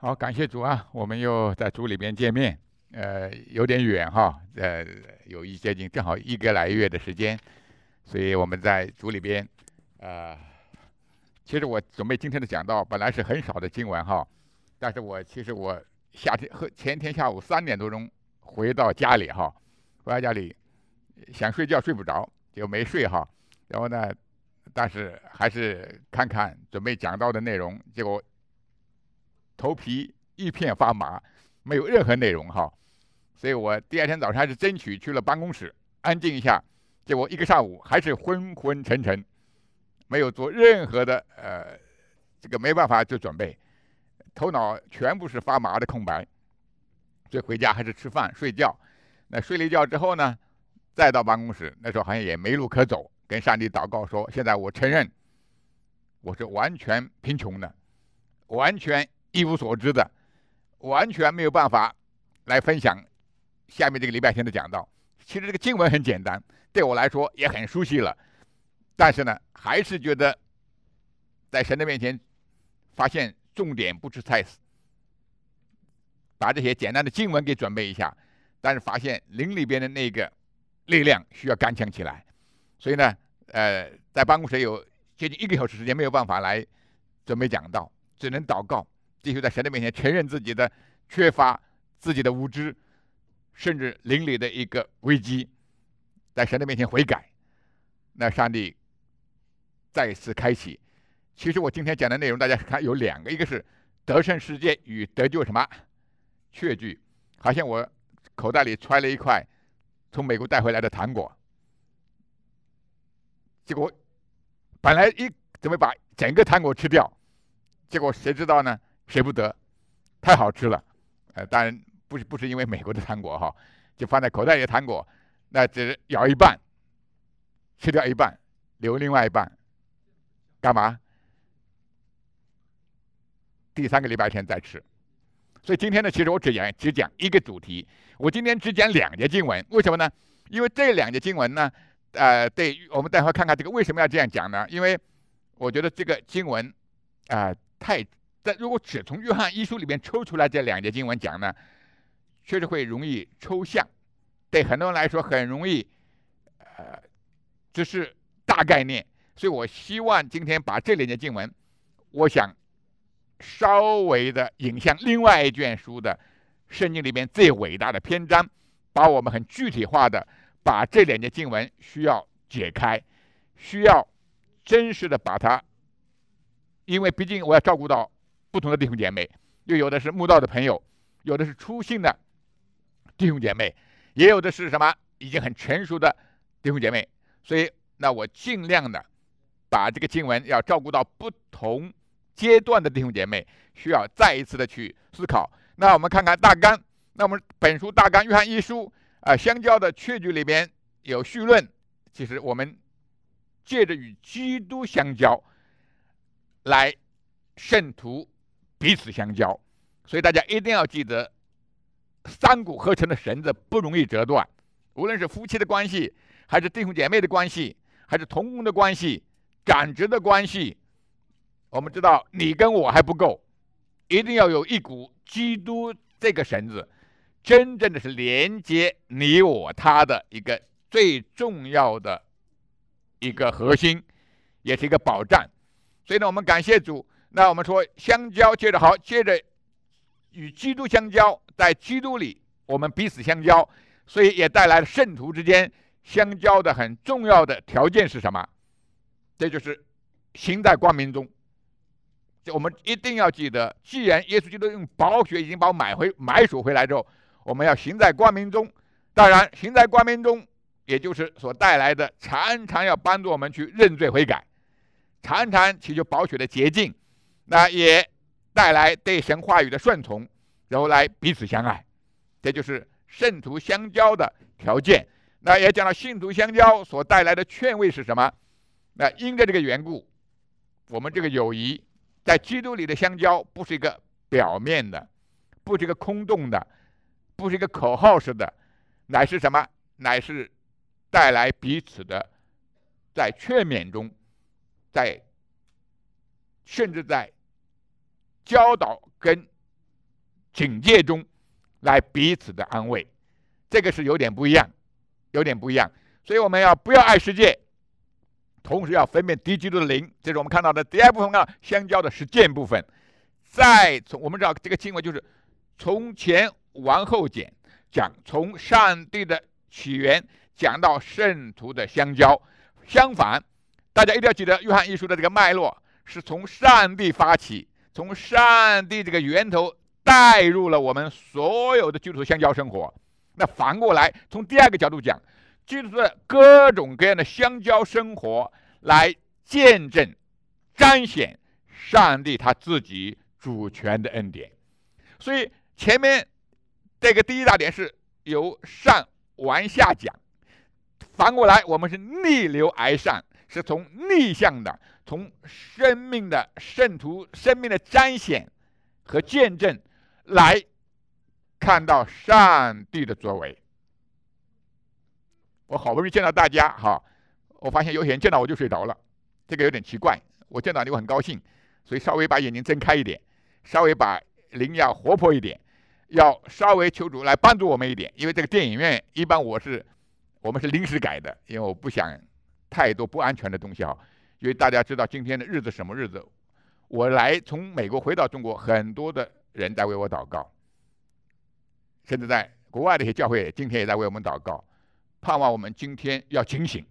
好，感谢主啊，我们又在主里边见面，有点远哈，有接近正好一个来月的时间，所以我们在主里边，呃，其实我准备今天的讲道本来是很少的经文哈，但是其实我前天下午3点多钟回到家里哈，回到家里想睡觉睡不着，就没睡哈，然后呢，但是还是看看准备讲到的内容，结果头皮一片发麻，没有任何内容哈。所以我第二天早上还是争取去了办公室安静一下，结果一个上午还是昏昏沉沉，没有做任何的这个没办法做准备，头脑全部是发麻的空白。所以回家还是吃饭睡觉。那睡了一觉之后呢，再到办公室，那时候好像也没路可走，跟上帝祷告说：现在我承认我是完全贫穷的，完全一无所知的，完全没有办法来分享下面这个礼拜天的讲道。其实这个经文很简单，对我来说也很熟悉了，但是呢，还是觉得在神的面前发现重点不是在把这些简单的经文给准备一下，但是发现灵里边的那个力量需要刚强起来，所以呢，在办公室有接近1个小时时间没有办法来准备讲道，只能祷告，继续在神的面前承认自己的缺乏、自己的无知，甚至灵里的一个危机，在神的面前悔改。那上帝再一次开启。其实我今天讲的内容，大家看有2个，一个是得胜世界与得救什么确据，好像我口袋里揣了一块从美国带回来的糖果，结果本来准备把整个糖果吃掉，结果谁知道呢？舍不得，太好吃了。当然不是因为美国的糖果哈，就放在口袋里的糖果，那只是咬一半，吃掉一半，留另外一半，干嘛？第3个礼拜天再吃。所以今天呢，其实我只讲一个主题，我今天只讲2节经文，为什么呢？因为这2节经文呢，对，我们待会看看这个为什么要这样讲呢？因为我觉得这个经文但如果只从约翰一书里面抽出来这2节经文讲呢，确实会容易抽象，对很多人来说很容易，只是大概念。所以我希望今天把这2节经文，我想稍微的引向另外一卷书的圣经里面最伟大的篇章，把我们很具体化的把这2节经文需要解开，需要真实的把它，因为毕竟我要照顾到不同的弟兄姐妹，又有的是慕道的朋友，有的是初信的弟兄姐妹，也有的是什么已经很成熟的弟兄姐妹，所以那我尽量的把这个经文要照顾到不同阶段的弟兄姐妹，需要再一次的去思考。那我们看看大纲，那我们本书大纲约翰一书相交的确据里边有序论，其实我们借着与基督相交来圣徒彼此相交，所以大家一定要记得3股合成的绳子不容易折断，无论是夫妻的关系，还是弟兄姐妹的关系，还是同工的关系，长职的关系，我们知道你跟我还不够，一定要有一股基督这个绳子，真正的是连接你我他的一个最重要的一个核心，也是一个保障。所以呢，我们感谢主。那我们说相交，接着与基督相交，在基督里我们彼此相交，所以也带来了圣徒之间相交的很重要的条件是什么？这就是行在光明中。我们一定要记得，既然耶稣基督用宝血已经把我买赎回来之后，我们要行在光明中。当然，行在光明中，也就是所带来的常常要帮助我们去认罪悔改，常常祈求宝血的洁净，那也带来对神话语的顺从，然后来彼此相爱，这就是圣徒相交的条件。那也讲到信徒相交所带来的劝慰是什么？那因着这个缘故，我们这个友谊在基督里的相交，不是一个表面的，不是一个空洞的，不是一个口号式的，乃是什么？乃是带来彼此的在劝勉中，甚至在教导跟警戒中来彼此的安慰，这个是有点不一样，有点不一样。所以我们要不要爱世界，同时要分辨敌基督的灵，这是我们看到的第二部分啊，相交的实践部分。我们知道这个经文就是从前往后减，讲从上帝的起源讲到圣徒的相交。相反，大家一定要记得约翰一书的这个脉络是从上帝发起，从上帝这个源头带入了我们所有的基督徒相交生活。那反过来，从第二个角度讲，基督徒的各种各样的相交生活来见证、彰显上帝他自己主权的恩典。所以前面这个第一大点是由上往下讲，反过来我们是逆流而上，是从逆向的，从生命的圣徒生命的彰显和见证来看到上帝的作为。我好不容易见到大家哈，我发现有些人见到我就睡着了，这个有点奇怪。我见到你我很高兴，所以稍微把眼睛睁开一点，稍微把灵要活泼一点，要稍微求主来帮助我们一点。因为这个电影院一般我们是临时改的，因为我不想太多不安全的东西哈。因为大家知道今天的日子什么日子，我从美国回到中国，很多的人在为我祷告，甚至在国外的一些教会今天也在为我们祷告，盼望我们今天要警醒。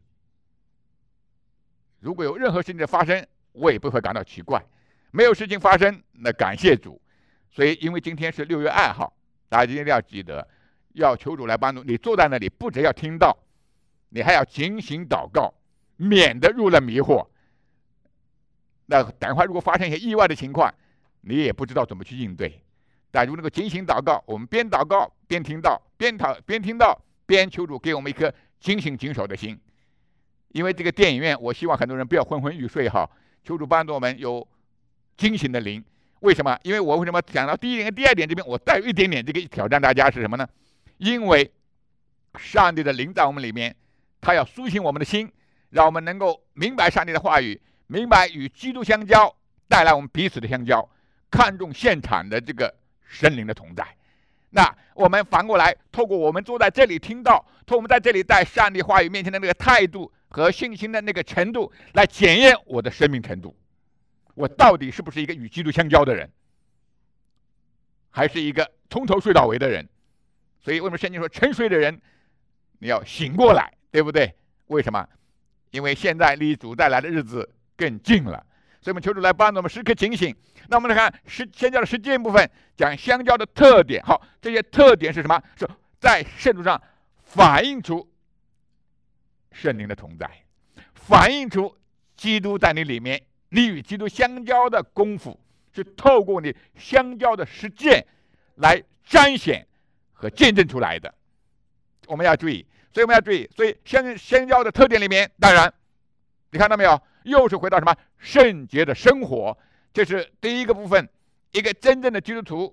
如果有任何事情的发生，我也不会感到奇怪；没有事情发生，那感谢主。所以，因为今天是6月2号，大家一定要记得，要求主来帮助你。坐在那里，不只要听到，你还要警醒祷告，免得入了迷惑。那等会如果发生一些意外的情况，你也不知道怎么去应对。但如果能够警醒祷告，我们边祷告边听到，边听到边求主给我们一颗警醒谨守的心。因为这个电影院，我希望很多人不要昏昏欲睡哈，求主帮助我们有警醒的灵。为什么？因为我为什么讲到第一点跟第二点这边，我带有一点点这个挑战大家是什么呢？因为上帝的灵在我们里面，他要苏醒我们的心，让我们能够明白上帝的话语，明白与基督相交，带来我们彼此的相交，看重现场的这个神灵的同在。那我们反过来，透过我们坐在这里听到，透过我们在这里在上帝话语面前的那个态度和信心的那个程度，来检验我的生命程度。我到底是不是一个与基督相交的人，还是一个从头睡到尾的人？所以为什么圣经说沉睡的人你要醒过来，对不对？为什么？因为现在离主带来的日子更近了。所以我们求主来帮助我们时刻警醒。那我们来看相交的实践部分，讲相交的特点。好，这些特点是什么？是在圣徒上反映出圣灵的同在，反映出基督在你里面，你与基督相交的功夫是透过你相交的实践来彰显和见证出来的。我们要注意，所以相交的特点里面，当然你看到没有，又是回到什么圣洁的生活。这是第一个部分。一个真正的基督徒，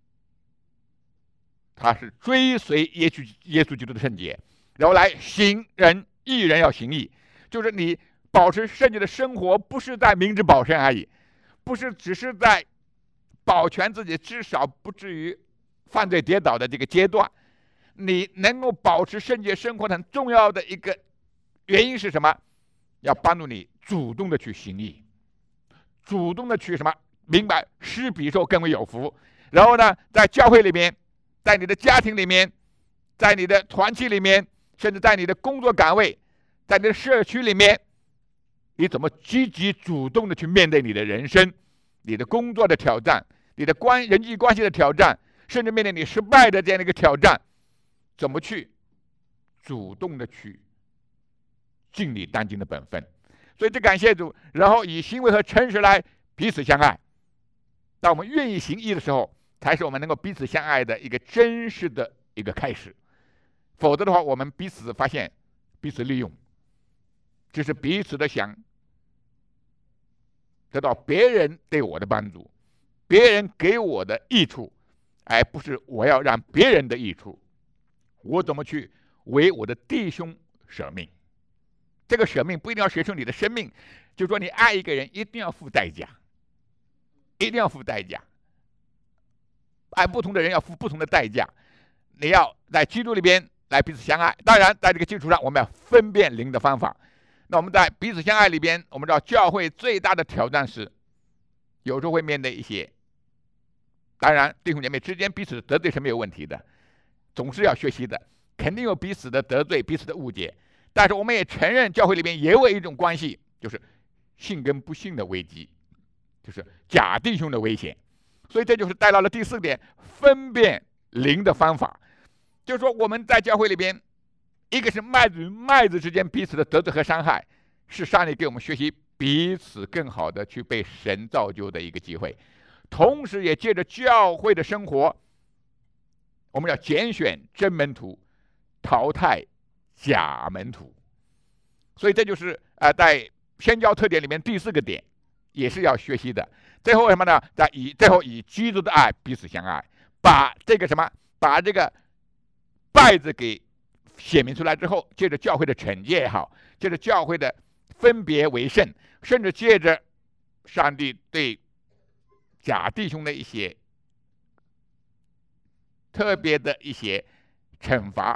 他是追随耶稣基督的圣洁，然后来行仁，义人要行义，就是你保持圣洁的生活，不是在明哲保身而已，不是只是在保全自己，至少不至于犯罪跌倒的这个阶段。你能够保持圣洁生活很重要的一个原因是什么？要帮助你主动的去行义，主动的去什么？明白施比受更为有福。然后呢，在教会里面，在你的家庭里面，在你的团体里面，甚至在你的工作岗位，在你的社区里面，你怎么积极主动的去面对你的人生，你的工作的挑战，你的人际关系的挑战，甚至面对你失败的这样的一个挑战，怎么去主动的去尽你当今的本分。所以这感谢主，然后以行为和诚实来彼此相爱。当我们愿意行义的时候，才是我们能够彼此相爱的一个真实的一个开始。否则的话，我们彼此发现彼此利用，只是彼此的想得到别人对我的帮助，别人给我的益处，而不是我要让别人的益处。我怎么去为我的弟兄舍命？这个舍命不一定要舍出你的生命，就是说你爱一个人一定要付代价，一定要付代价。 爱不同的人要付不同的代价。你要在基督里边来彼此相爱，当然在这个基础上，我们要分辨灵的方法。那我们在彼此相爱里边，我们知道教会最大的挑战是，有时候会面对一些，当然弟兄姐妹之间彼此得罪是没有问题的，总是要学习的，肯定有彼此的得罪、彼此的误解。但是我们也承认，教会里边也有一种关系，就是信跟不信的危机，就是假弟兄的危险。所以这就是带到了第4点，分辨灵的方法。就是说我们在教会里边，一个是麦子与麦子之间彼此的得罪和伤害，是上帝给我们学习彼此更好的去被神造就的一个机会。同时也借着教会的生活，我们要拣选真门徒，淘汰假门徒。所以这就是在宣教特点里面第4个点，也是要学习的。最后什么呢？最后以基督的爱彼此相爱，把这个败子给显明出来之后，借着教会的惩戒也好，借着教会的分别为圣，甚至借着上帝对假弟兄的一些特别的一些惩罚，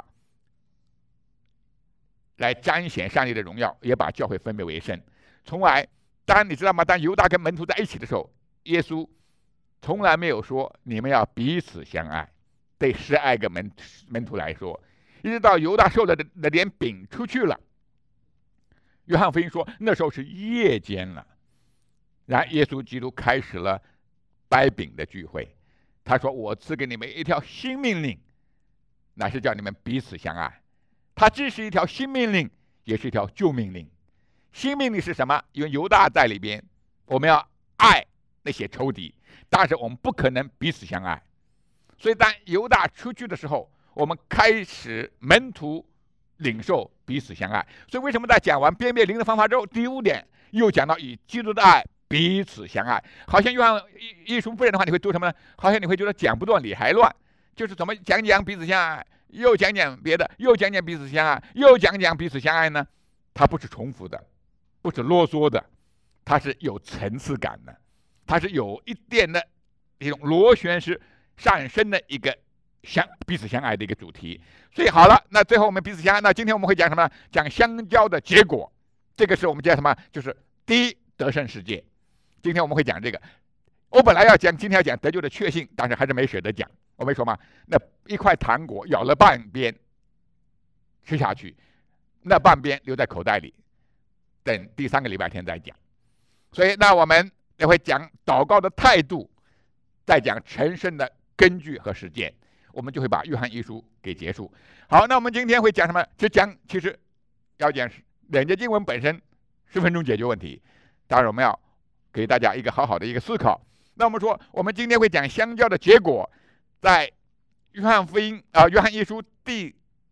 来彰显上帝的荣耀，也把教会分别为圣。从来，当你知道吗？当犹大跟门徒在一起的时候，耶稣从来没有说你们要彼此相爱。对12个门徒来说，一直到犹大受了的点饼出去了，约翰福音说那时候是夜间了，然后耶稣基督开始了掰饼的聚会。他说：“我赐给你们一条新命令，乃是叫你们彼此相爱。”它既是一条新命令，也是一条旧命令。新命令是什么？因为犹大在里边，我们要爱那些仇敌，但是我们不可能彼此相爱。所以当犹大出去的时候，我们开始门徒领受彼此相爱。所以为什么在讲完辨别灵的方法之后，第5点又讲到以基督的爱彼此相爱？好像约翰一书不然的话，你会读什么呢？好像你会觉得讲不断理还乱，就是怎么讲彼此相爱，又讲别的，又讲彼此相爱，又讲彼此相爱呢？它不是重复的，不是啰嗦的，它是有层次感的，它是有一点的一种螺旋式上升的一个彼此相爱的一个主题。所以好了，那最后我们彼此相爱，那今天我们会讲什么？讲相交的结果。这个是我们讲什么？就是第一，得胜世界。今天我们会讲这个。我本来今天要讲得救的确信，但是还是没舍得讲。我没说嘛，那一块糖果咬了半边吃下去，那半边留在口袋里，等第3个礼拜天再讲。所以那我们也会讲祷告的态度，再讲成圣的根据和实践，我们就会把约翰一书给结束。好，那我们今天会讲什么？其实要讲2节经文本身10分钟解决问题。当然我们要给大家一个好好的一个思考。那我们说，我们今天会讲相交的结果，在约翰一书第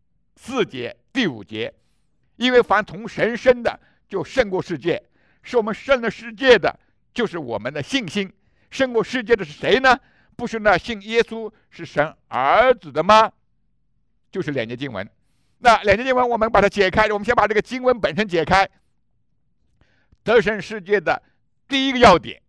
4节、第5节，因为凡从神生的，就胜过世界；是我们胜了世界的，就是我们的信心。胜过世界的是谁呢？不是那信耶稣是神儿子的吗？就是2节经文。那2节经文我们把它解开，我们先把这个经文本身解开。得胜世界的第一个要点，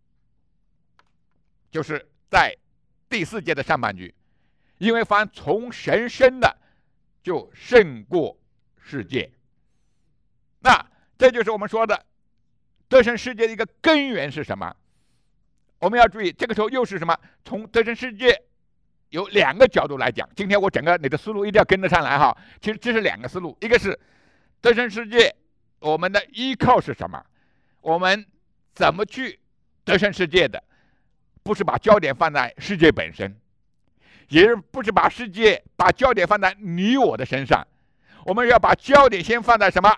就是在第4节的上半句，因为凡从神生的，就胜过世界。那这就是我们说的得胜世界的一个根源是什么？我们要注意，这个时候又是什么？从得胜世界有2个角度来讲。今天我整个你的思路一定要跟得上来哈。其实这是2个思路，一个是得胜世界，我们的依靠是什么？我们怎么去得胜世界的？不是把焦点放在世界本身，也不是把焦点放在你我的身上，我们要把焦点先放在什么？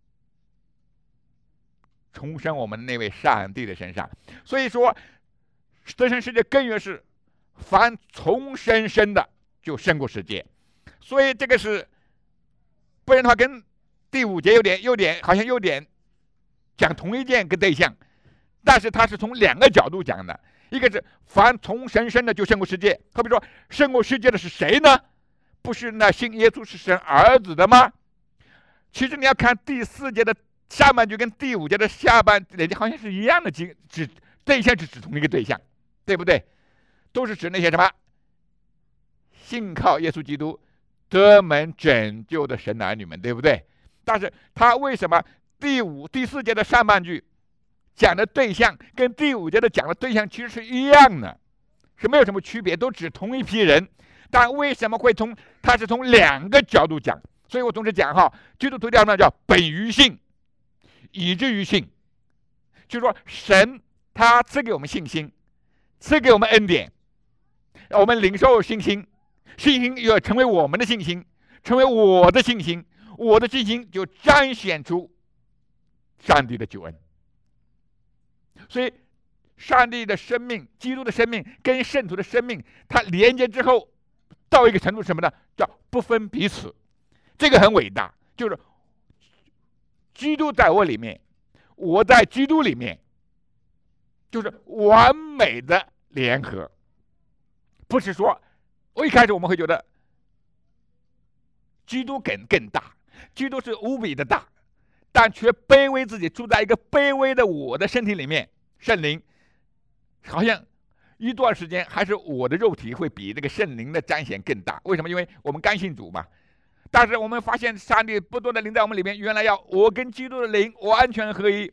重生我们那位上帝的身上。所以说得胜世界根源是凡从神生的，就胜过世界。所以这个是不然的话，跟第5节好像有点讲同一件个对象，但是它是从2个角度讲的。一个是凡从神生的，就胜过世界。好比说胜过世界的是谁呢？不是那信耶稣是神儿子的吗？其实你要看第4节的上半句跟第5节的下半句好像是一样的，对象是指同一个对象，对不对？都是指那些什么信靠耶稣基督得蒙拯救的神的儿女们，对不对？但是他为什么第四节的上半句讲的对象跟第5节的讲的对象其实是一样的，是没有什么区别，都指同一批人，但为什么会他是从2个角度讲？所以我总是讲基督徒教呢叫本于信，以至于信，就是说神他赐给我们信心，赐给我们恩典，我们领受信心，信心要成为我们的信心，成为我的信心，我的信心就彰显出上帝的救恩。所以上帝的生命，基督的生命跟圣徒的生命，它连接之后到一个程度，什么呢？叫不分彼此。这个很伟大，就是基督在我里面，我在基督里面，就是完美的联合。不是说我一开始我们会觉得基督更大，基督是无比的大，但却卑微自己，住在一个卑微的我的身体里面，圣灵好像一段时间还是我的肉体会比这个圣灵的彰显更大。为什么？因为我们刚信主嘛。但是我们发现上帝不断的灵在我们里面，原来要我跟基督的灵完全合一，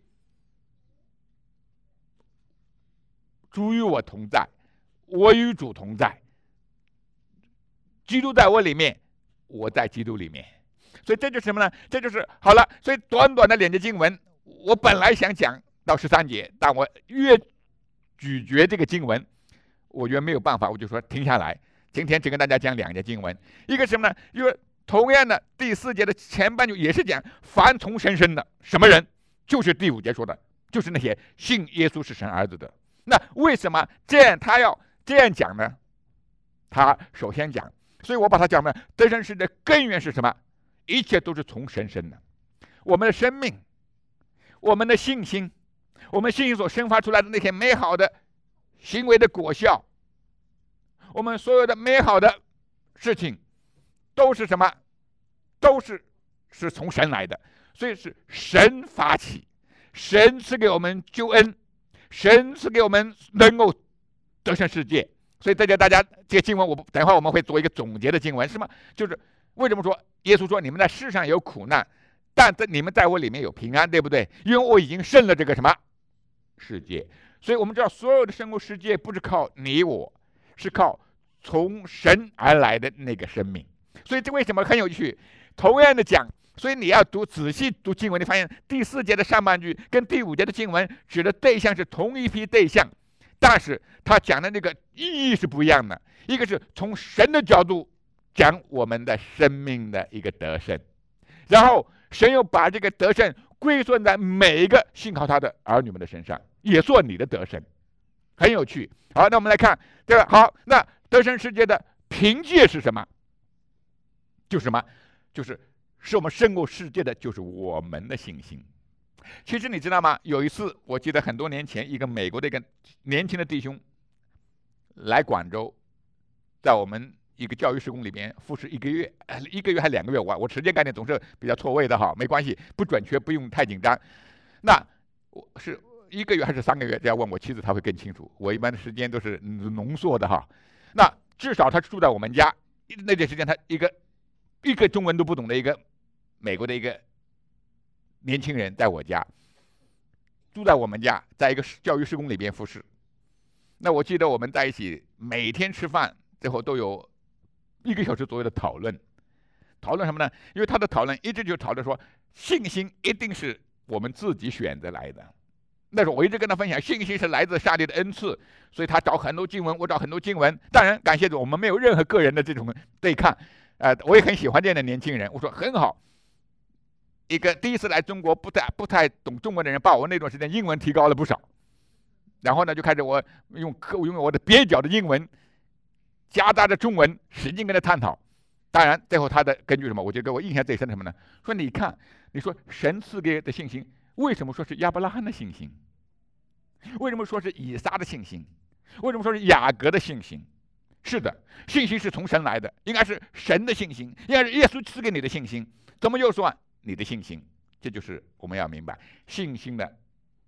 主与我同在，我与主同在，基督在我里面，我在基督里面。所以这就是什么呢？这就是好了。所以短短的2节经文，我本来想讲到13节，但我越咀嚼这个经文，我觉得没有办法，我就说停下来。今天只跟大家讲2节经文，一个什么呢？因为同样的第4节的前半句也是讲凡从神生的什么人，就是第5节说的，就是那些信耶稣是神儿子的。那为什么他要这样讲呢？他首先讲，所以我把它讲了，得胜是的根源是什么？一切都是从神生的。我们的生命，我们的信心，我们信心所生发出来的那些美好的行为的果效，我们所有的美好的事情都是什么？都是从神来的。所以是神发起，神赐给我们救恩，神赐给我们能够得胜世界。所以大家这个经文，等一会儿我们会做一个总结的经文，是吗？就是为什么说耶稣说你们在世上有苦难，但你们在我里面有平安，对不对？因为我已经胜了这个什么世界。所以我们知道所有的生活世界不是靠你我，是靠从神而来的那个生命。所以这为什么很有趣？同样的讲，所以你要仔细读经文，你发现第4节的上半句跟第5节的经文指的对象是同一批对象，但是他讲的那个意义是不一样的。一个是从神的角度讲我们的生命的一个得胜，然后神又把这个得胜归顺在每一个信靠他的儿女们的身上，也做你的得胜，很有趣。好，那我们来看这个。好，那得胜世界的凭借是什么？就是什么？就是使我们胜过世界的，就是我们的信心。其实你知道吗？有一次，我记得很多年前，一个美国的一个年轻的弟兄来广州，在我们一个教育事工里边服侍1个月还2个月，我时间概念总是比较错位的哈，没关系，不准确，不用太紧张。那我是1个月还是3个月？这要问我妻子，她会更清楚。我一般的时间都是浓缩的哈。那至少他住在我们家，那段时间他一个中文都不懂的一个美国的一个年轻人，在我家住在我们家，在一个教育事工里边服侍。那我记得我们在一起每天吃饭最后都有1个小时左右的讨论什么呢？因为他的讨论一直就讨论说信心一定是我们自己选择来的。那时候我一直跟他分享，信心是来自上帝的恩赐，所以他找很多经文，我找很多经文。当然感谢主，我们没有任何个人的这种对抗。我也很喜欢这样的年轻人。我说很好，一个第一次来中国不太懂中文的人，把我那段时间英文提高了不少。然后呢，就开始我用我的蹩脚的英文夹杂着中文，使劲跟他探讨。当然最后他的根据什么？我觉得给我印象最深的什么呢？说你看，你说神赐给的信心，为什么说是亚伯拉罕的信心？为什么说是以撒的信心？为什么说是雅各的信心？是的，信心是从神来的，应该是神的信心，应该是耶稣赐给你的信心。怎么又说你的信心？这就是我们要明白信心的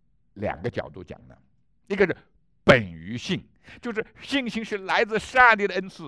2个角度讲的。一个是本于信，就是信心是来自上帝的恩赐，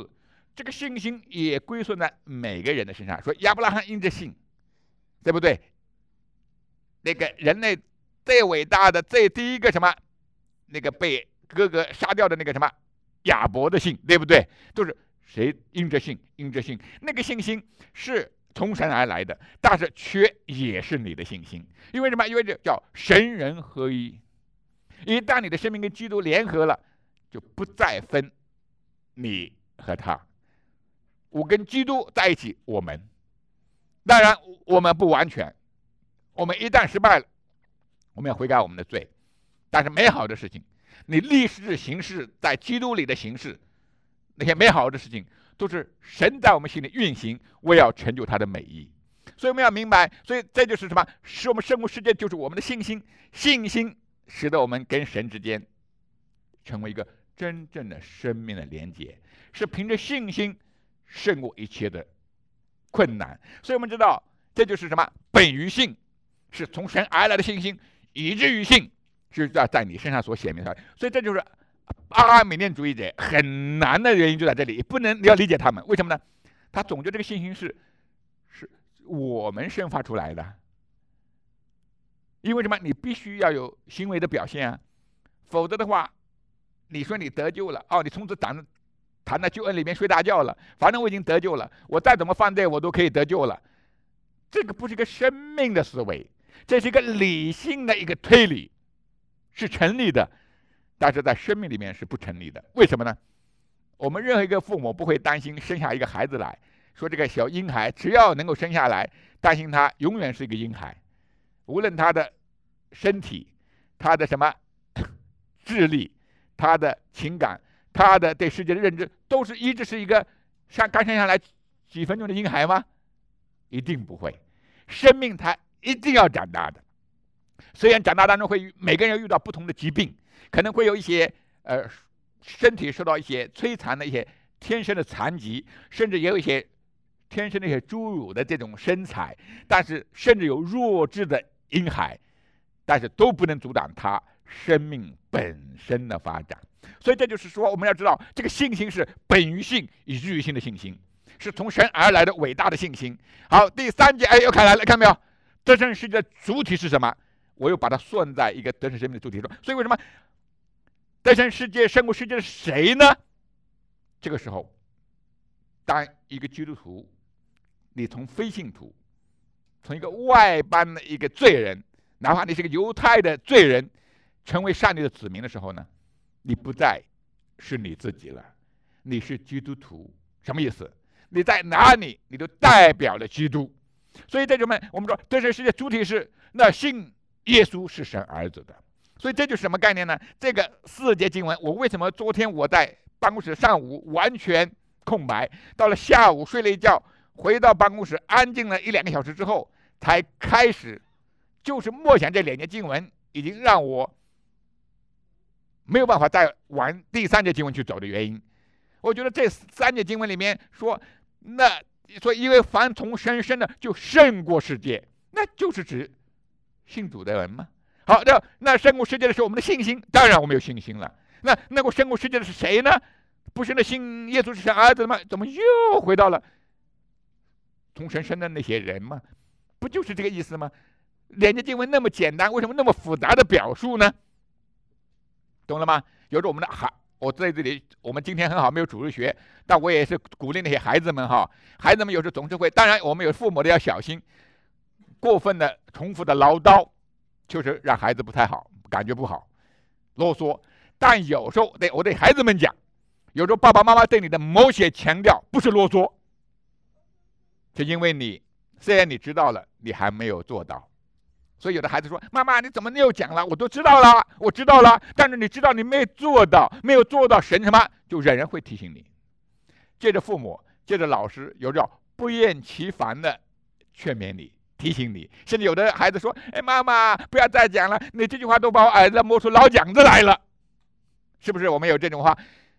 这个信心也归顺在每个人的身上。说亚伯拉罕因着信，对不对？那个人类最伟大的第一个什么，那个被哥哥杀掉的那个什么亚伯的信，对不对？都是谁因着信？因着信，那个信心是从神而来的，但是却也是你的信心。因为什么？因为这叫神人合一。一旦你的生命跟基督联合了，就不再分你和他。我跟基督在一起，我们当然我们不完全，我们一旦失败了，我们要悔改我们的罪。但是美好的事情，你立志行事，在基督里的行事，那些美好的事情都是神在我们心里运行，为要成就他的美意。所以我们要明白，所以这就是什么？使我们生活世界就是我们的信心，信心使得我们跟神之间成为一个真正的生命的连接，是凭着信心胜过一切的困难。所以我们知道，这就是什么？本于信，是从神而来的信心，以至于信是在你身上所显明出来。所以这就是阿米念主义者很难的原因，就在这里。你要理解他们为什么呢？他总觉得这个信心是我们生发出来的。因为什么？你必须要有行为的表现啊，否则的话，你说你得救了，你从此躺在救恩里面睡大觉了，反正我已经得救了，我再怎么犯罪我都可以得救了。这个不是一个生命的思维，这是一个理性的一个推理，是成立的，但是在生命里面是不成立的。为什么呢？我们任何一个父母不会担心生下一个孩子来，说这个小婴孩只要能够生下来，担心他永远是一个婴孩，无论他的身体、他的什么智力、他的情感、他的对世界的认知，都是一直是一个刚生下来几分钟的婴孩吗？一定不会。生命它一定要长大的，虽然长大当中每个人遇到不同的疾病，可能会有一些身体受到一些摧残的一些天生的残疾，甚至也有一些天生的一些侏儒的这种身材，但是甚至有弱智的婴孩，但是都不能阻挡他生命本身的发展。所以这就是说，我们要知道这个信心是本于信以至于信的信心，是从神而来的伟大的信心。好，第三节，又看来了，看没有？得胜世界的主体是什么？我又把它算在一个得胜生命的主体中。所以为什么得胜世界、胜过世界的谁呢？这个时候，当一个基督徒，你从非信徒，从一个外邦的一个罪人，哪怕你是个犹太的罪人，成为上帝的子民的时候呢，你不再是你自己了，你是基督徒。什么意思？你在哪里，你都代表了基督。所以这种我们说得胜世界主体是那信耶稣是神儿子的。所以这就是什么概念呢？这个4节经文，我为什么昨天我在办公室上午完全空白，到了下午睡了一觉，回到办公室安静了1-2个小时之后，才开始就是默想这2节经文，已经让我没有办法再往第3节经文去走的原因。我觉得这3节经文里面说，所以因为凡从神生的就胜过世界，那就是指信主的人吗？好，那胜过世界的是我们的信心，当然我们有信心了。那能够胜过世界的是谁呢？不是那信耶稣是神儿子吗？怎么又回到了从神生的那些人吗？不就是这个意思吗？2节经文那么简单，为什么那么复杂的表述呢？懂了吗？有时候我在这里，我们今天很好，没有主日学，但我也是鼓励那些孩子们哈。孩子们有时候总是会，当然我们有父母的要小心，过分的重复的唠叨，就是让孩子不太好，感觉不好，啰嗦。但有时候我对孩子们讲，有时候爸爸妈妈对你的某些强调不是啰嗦，就因为虽然你知道了，你还没有做到。所以有的孩子说：“妈妈，你怎么又讲了？我都知道了，我知道了。但是你知道你没有做到，神什么就仍然会提醒你。借着父母，借着老师，有着不厌其烦的劝勉你、提醒你。甚至有的孩子说：‘哎，妈妈，不要再讲了，你这句话都把我耳朵磨出老茧子来了。’是不是？我们有这种话？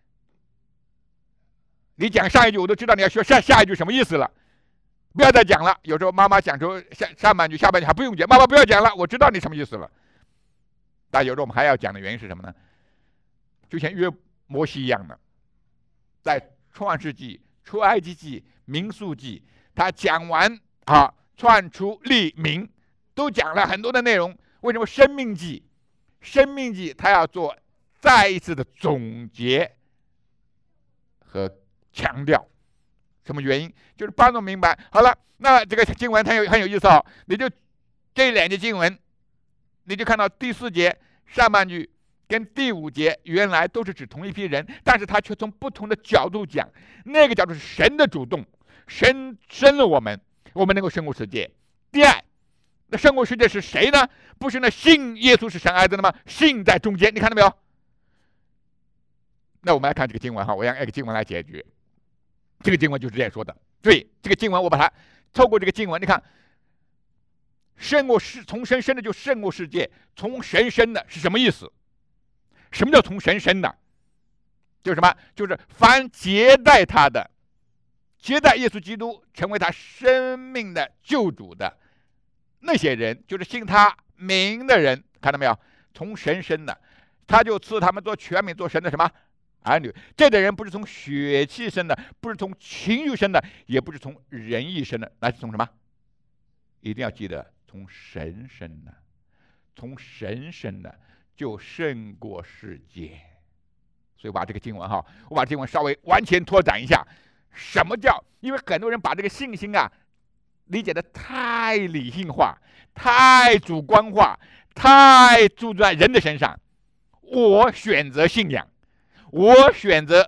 你讲上一句，我都知道你要说下一句什么意思了。”不要再讲了。有时候妈妈讲出上半句、下半句还不用讲，妈妈不要讲了，我知道你什么意思了。但有时候我们还要讲的原因是什么呢？就像约摩西一样的，在创世纪出埃及记、民数记，他讲完创出立民，都讲了很多的内容。为什么生命记他要做再一次的总结和强调？什么原因？就是帮助明白。好了，那这个经文很有意思你就这两节经文，你就看到第4节上半句跟第5节原来都是指同一批人，但是他却从不同的角度讲。那个角度是神的主动，神生了我们能够胜过世界。第二，那胜过世界是谁呢？不是那信耶稣是神儿子的吗？信在中间，你看到没有？那我们来看这个经文我用这个经文来解决。这个经文就是这样说的。对，这个经文我把它透过这个经文，你看，从神生的就胜过世界，从神生的是什么意思？什么叫从神生的？就是什么？就是凡接待他的，接待耶稣基督成为他生命的救主的那些人，就是信他名的人，看到没有？从神生的，他就赐他们做全民，做神的什么儿女？这的人不是从血气生的，不是从情欲生的，也不是从人意生的，那是从什么？一定要记得，从神生的，从神生的就胜过世界。所以我把这个经文我把经文稍微完全拓展一下。什么叫？因为很多人把这个信心理解的太理性化，太主观化，太注重在人的身上。我选择信仰，我选择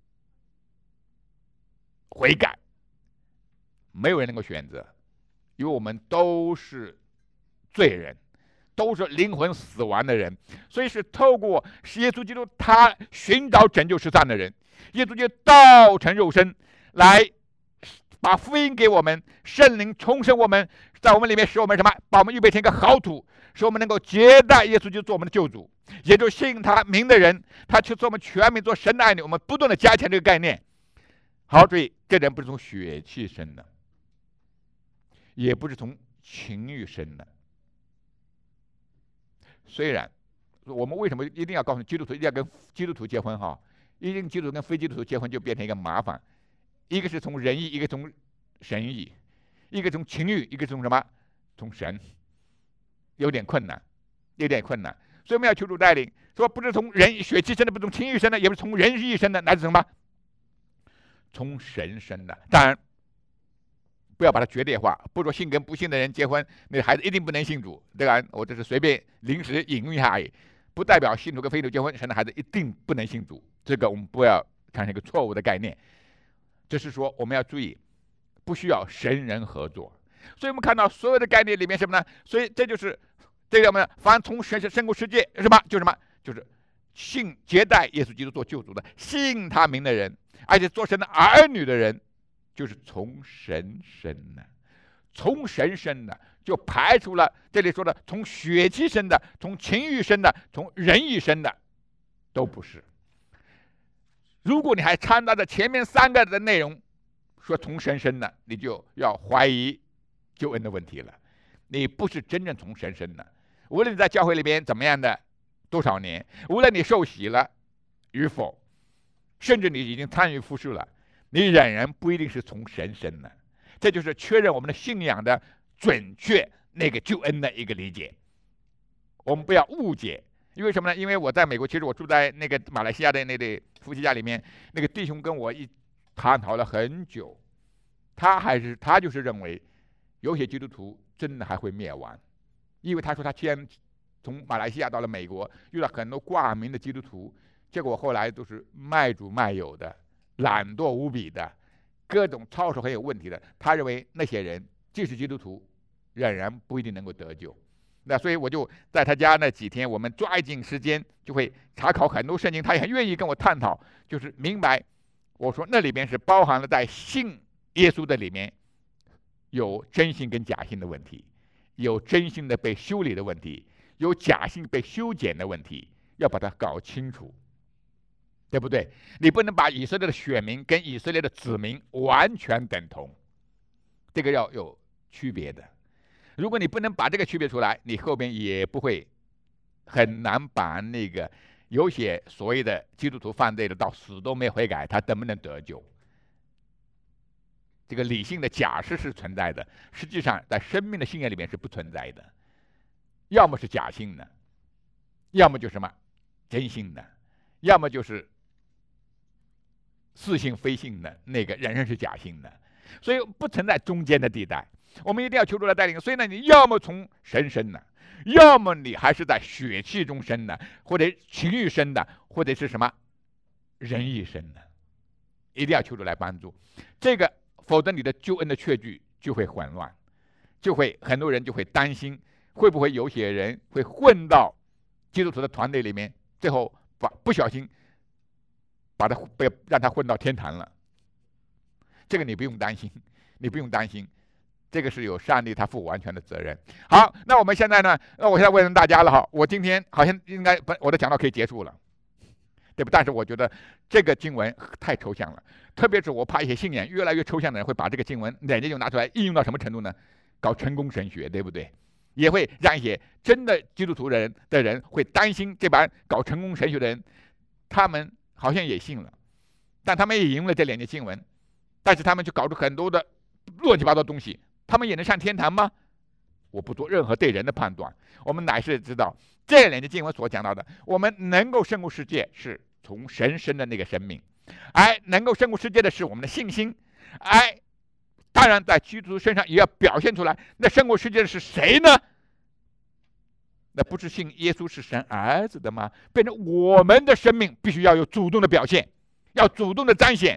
悔改，没有人能够选择，因为我们都是罪人，都是灵魂死亡的人。所以是透过耶稣基督，他寻找拯救世上的人，耶稣基督道成肉身，来把福音给我们，圣灵重生我们，在我们里面使我们什么？把我们预备成一个好土，使我们能够接待耶稣基督做我们的救主。也就信他名的人，他去做我们全民做神的儿女。我们不断的加强这个概念。好，注意，这人不是从血气生的，也不是从情欲生的。虽然我们为什么一定要告诉基督徒一定要跟基督徒结婚一定基督徒跟非基督徒结婚就变成一个麻烦。一个是从人意，一个从神意，一个从情欲，一个从什么？从神，有点困难。所以我们要求主带领，说不是从人血气生的，不是从情欲生的，也不是从人意生的，乃是什么？从神生的。当然，不要把它绝对化，不说信跟不信的人结婚，那个孩子一定不能信主。当然，我这是随便临时引用一下而已，不代表信徒跟非信徒结婚，生的孩子一定不能信主。这个我们不要产生一个错误的概念。只是说我们要注意，不需要神人合作。所以我们看到所有的概念里面什么呢？所以这就是这个什么呢？凡从神胜过世界什么？就是什么？就是信接待耶稣基督做救主的，信他名的人，而且做神的儿女的人，就是从神生的。从神生的，就排除了这里说的从血气生的、从情欲生的、从人意生的，都不是。如果你还掺杂着前面3个的内容，说从神生的，你就要怀疑救恩的问题了。你不是真正从神生的。无论你在教会里边怎么样的多少年，无论你受洗了与否，甚至你已经参与服事了，你仍然不一定是从神生的。这就是确认我们的信仰的准确那个救恩的一个理解。我们不要误解。因为什么呢？因为我在美国，其实我住在那个马来西亚的那对夫妻家里面，那个弟兄跟我探讨了很久，他就是认为有些基督徒真的还会灭亡，因为他说他既然从马来西亚到了美国，遇到很多挂名的基督徒，结果后来都是卖主卖友的，懒惰无比的，各种操守很有问题的。他认为那些人即使基督徒，仍然不一定能够得救。那所以我就在他家那几天，我们抓紧时间就会查考很多圣经，他也很愿意跟我探讨，就是明白我说那里边是包含了在信耶稣的里面有真信跟假信的问题，有真信的被修理的问题，有假信被修剪的问题，要把它搞清楚，对不对？你不能把以色列的选民跟以色列的子民完全等同，这个要有区别的。如果你不能把这个区别出来，你后边也不会很难把那个有些所谓的基督徒犯罪的到死都没悔改，他能不能得救？ 这个理性的假设是存在的，实际上在生命的信仰里面是不存在的，要么是假性的，要么就是什么真性的，要么就是似性非性的，那个人是假性的，所以不存在中间的地带。我们一定要求主来带领。所以呢，你要么从神生的，要么你还是在血气中生的，或者情欲生的，或者是什么人意生的，一定要求主来帮助。这个否则你的救恩的确据就会混乱，就会很多人就会担心，会不会有些人会混到基督徒的团队里面，最后不小心让他混到天堂了。这个你不用担心，你不用担心，这个是有上帝他负完全的责任。好，那我们现在呢？我现在问大家了哈，我今天好像应该我的讲道可以结束了，对不？但是我觉得这个经文太抽象了，特别是我怕一些信仰越来越抽象的人会把这个经文眼睛就拿出来应用到什么程度呢？搞成功神学，对不对？也会让一些真的基督徒的人会担心，这帮搞成功神学的人，他们好像也信了，但他们也引用了这两节经文，但是他们就搞出很多的乱七八糟的东西，他们也能上天堂吗？我不做任何对人的判断，我们乃是知道这两节经文所讲到的，我们能够胜过世界是从神生的那个生命，而能够胜过世界的是我们的信心，而当然在基督徒身上也要表现出来。那胜过世界的是谁呢？那不是信耶稣是神儿子的吗？变成我们的生命必须要有主动的表现，要主动的彰显。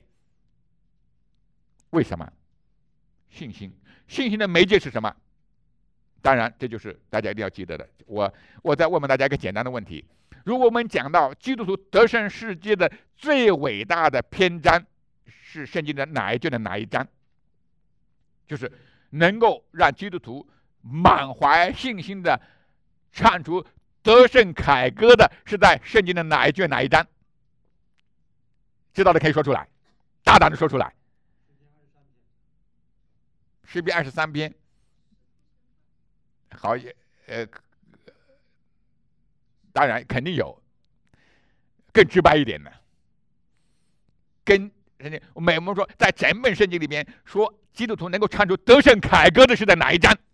为什么？信心的媒介是什么？当然这就是大家一定要记得的。我再问大家一个简单的问题，如果我们讲到基督徒得胜世界的最伟大的篇章是圣经的哪一卷的哪一章，就是能够让基督徒满怀信心的唱出得胜凯歌的是在圣经的哪一卷哪一章？知道的可以说出来，大胆的说出来。诗篇23篇，好，当然肯定有更直白一点的，我们说在整本圣经里面说基督徒能够唱出得胜凯歌的是在哪一章？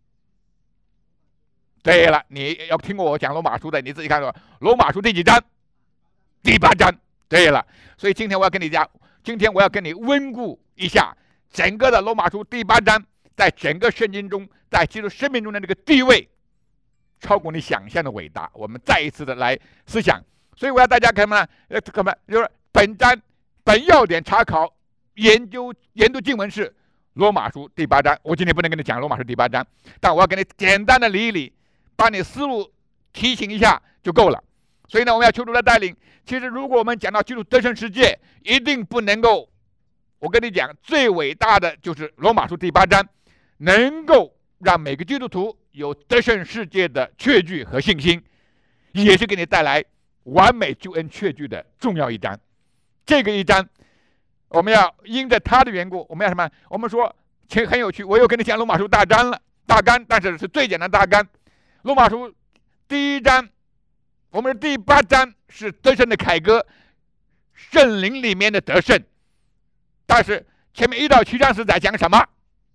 对了，你要听过我讲罗马书的，你自己看说罗马书第几章？第8章。对了，所以今天我要跟你温故一下整个的罗马书第8章，在整个圣经中，在基督生命中的那个地位，超过你想象的伟大。我们再一次的来思想，所以我要大家干嘛呢？就是本要点查考研读经文是罗马书第8章。我今天不能跟你讲罗马书第8章，但我要跟你简单的理一理，把你思路提醒一下就够了。所以呢，我们要求主的带领。其实如果我们讲到基督得胜世界，一定不能够，我跟你讲，最伟大的就是罗马书第8章，能够让每个基督徒有得胜世界的确据和信心，也是给你带来完美救恩确据的重要一章。这个一章我们要因着他的缘故，我们要什么？我们说很有趣，我又跟你讲罗马书大纲，但是是最简单的大纲。罗马书第1章，我们的第8章是得胜的凯歌，圣灵里面的得胜。但是前面1到7章是在讲什么？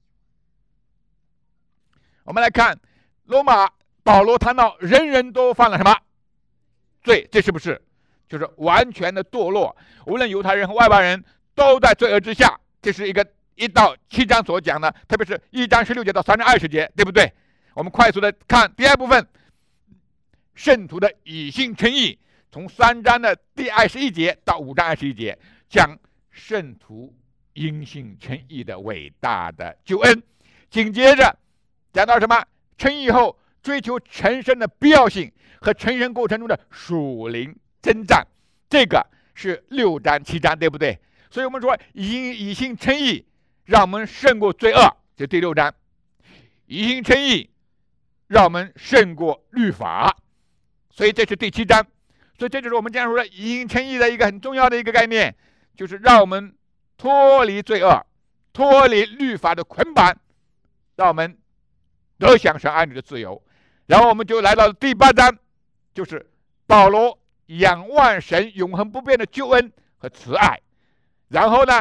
我们来看保罗谈到人人都犯了什么罪，这是不是就是完全的堕落？无论犹太人和外邦人都在罪恶之下，这是一个1到7章所讲的，特别是1章16节到3章20节，对不对？我们快速的看第2部分，圣徒的以信称义，从3章的第21节到5章21节，讲圣徒因信称义的伟大的救恩。紧接着讲到什么？称义后追求成圣的必要性和成圣过程中的属灵征战，这个是6章7章，对不对？所以我们说以信称义让我们胜过罪恶，这第6章；以信称义让我们胜过律法，所以这是第7章。所以这就是我们经常说的以信称义的一个很重要的一个概念，就是让我们脱离罪恶，脱离律法的捆绑，让我们得享神儿女的自由。然后我们就来到第8章，就是保罗仰望神永恒不变的救恩和慈爱。然后呢，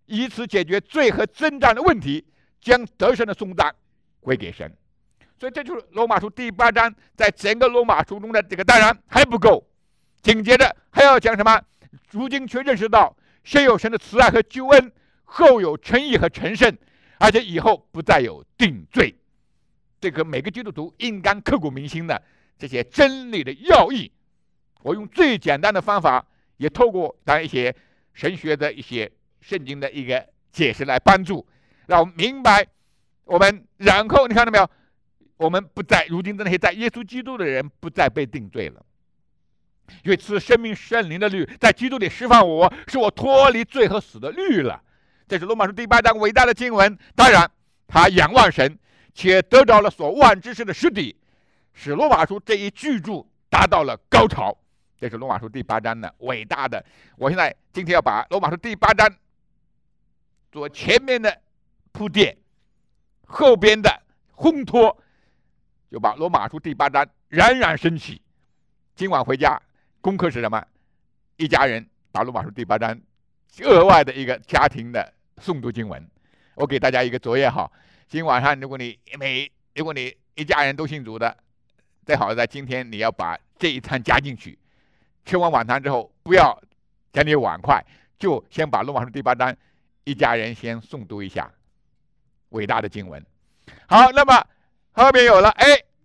以此解决罪和征战的问题，将得胜的颂赞归给神。所以这就是罗马书第8章在整个罗马书中的这个，当然还不够，紧接着还要讲什么？如今却认识到，先有神的慈爱和救恩，后有称义和成圣，而且以后不再有定罪。这个每个基督徒应当刻骨铭心的这些真理的要义，我用最简单的方法，也透过当然一些神学的一些圣经的一个解释来帮助，让我们明白我们，然后你看到没有？我们不再，如今的那些在耶稣基督的人不再被定罪了，因为赐生命圣灵的律在基督里释放我，使我脱离罪和死的律了。这是罗马书第8章伟大的经文。当然他仰望神，且得着了所望之事的实底，使罗马书这一巨著达到了高潮。这是罗马书第8章的伟大的。我现在今天要把罗马书第8章做前面的铺垫，后边的烘托，就把罗马书第8章冉冉升起。今晚回家功课是什么？一家人把罗马书第8章额外的一个家庭的诵读经文。我给大家一个作业哈，今晚上如果你一家人都信主的，最好在今天你要把这一餐加进去。吃完晚餐之后，不要整理碗筷，就先把罗马书第8章一家人先诵读一下伟大的经文。好，那么后面有了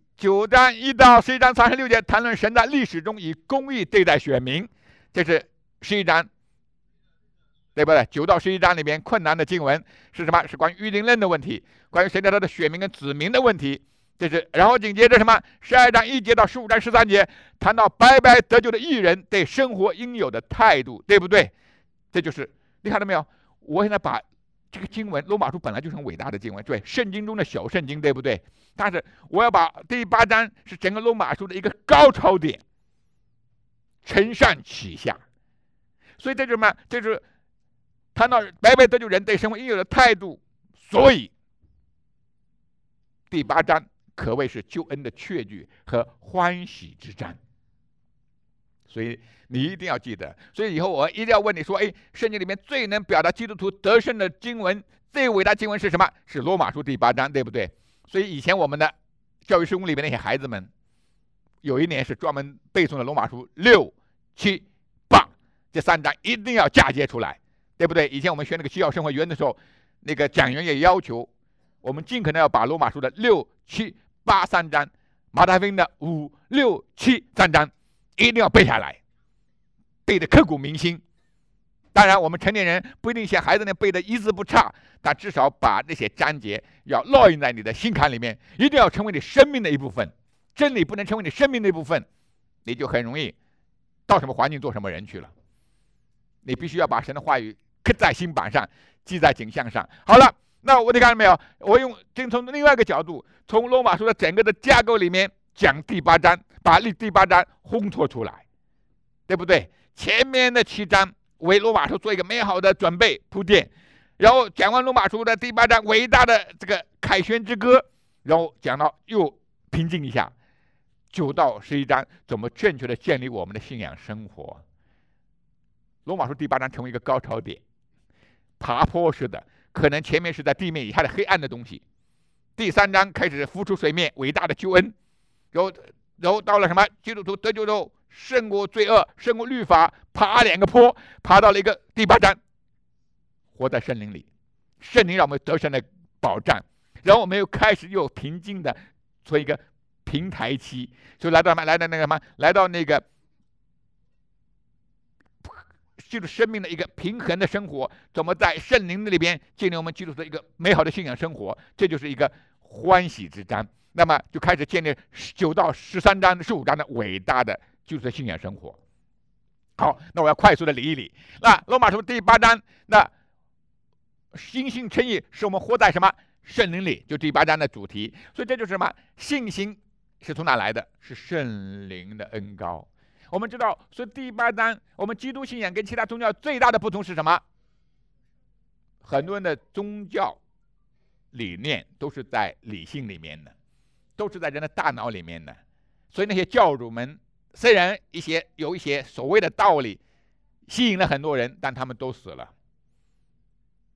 9章1到11章36节谈论神在历史中以公义对待选民，这是11章，对不对？9到11章里面困难的经文是什么？是关于预定论的问题，关于神在他的选民跟子民的问题。这是，然后紧接着什么？12章1节到15章13节谈到白白得救的义人对生活应有的态度，对不对？这就是你看到没有？我现在把这个经文，罗马书本来就是很伟大的经文，对，圣经中的小圣经，对不对？但是我要把第8章是整个罗马书的一个高潮点，承上启下。所以这就是什么？这就是谈到白白得救人对生活应有的态度。所以第8章可谓是救恩的确据和欢喜之章。所以你一定要记得。所以以后我一定要问你说，圣经里面最能表达基督徒得胜的经文，最伟大经文是什么？是罗马书第8章，对不对？所以以前我们的教育事工里面那些孩子们，有一年是专门背诵了罗马书6、7、8这3章，一定要嫁接出来，对不对？以前我们学那个需要生活语言的时候，那个讲员也要求我们尽可能要把罗马书的6、7、8 3章，马太福音的5、6、7 3章一定要背下来，背得刻骨铭心。当然我们成年人不一定像孩子那背得一字不差，但至少把那些章节要烙印在你的心坎里面，一定要成为你生命的一部分。真理不能成为你生命的一部分，你就很容易到什么环境做什么人去了。你必须要把神的话语刻在心板上，记在颈项上。好了，那你看到没有？我从另外一个角度，从罗马书的整个的架构里面讲第8章，把第8章烘托出来，对不对？前面的7章为罗马书做一个美好的准备铺垫，然后讲完罗马书的第8章伟大的这个凯旋之歌，然后讲到又平静一下，9到11章怎么正确的建立我们的信仰生活。罗马书第8章成为一个高潮点，爬坡式的，可能前面是在地面以下的黑暗的东西，第3章开始浮出水面，伟大的救恩，然后到了什么？基督徒得救之后胜过罪恶，胜过律法，爬2个坡，爬到了一个第8章，活在圣灵里，圣灵让我们得胜的保障。然后我们又开始又平静的做一个平台期，就来到那个就是生命的一个平衡的生活，怎么在圣灵里边建立我们基督徒的一个美好的信仰生活，这就是一个欢喜之章。那么就开始建立9到13章、15章的伟大的就是信仰生活。好，那我要快速的理一理。那罗马书第8章，那因信称义是我们活在什么？圣灵里，就第8章的主题。所以这就是什么？信心是从哪来的？是圣灵的恩膏。我们知道，所以第8章我们基督信仰跟其他宗教最大的不同是什么？很多人的宗教理念都是在理性里面的，都是在人的大脑里面的。所以那些教主们虽然有一些所谓的道理吸引了很多人，但他们都死了。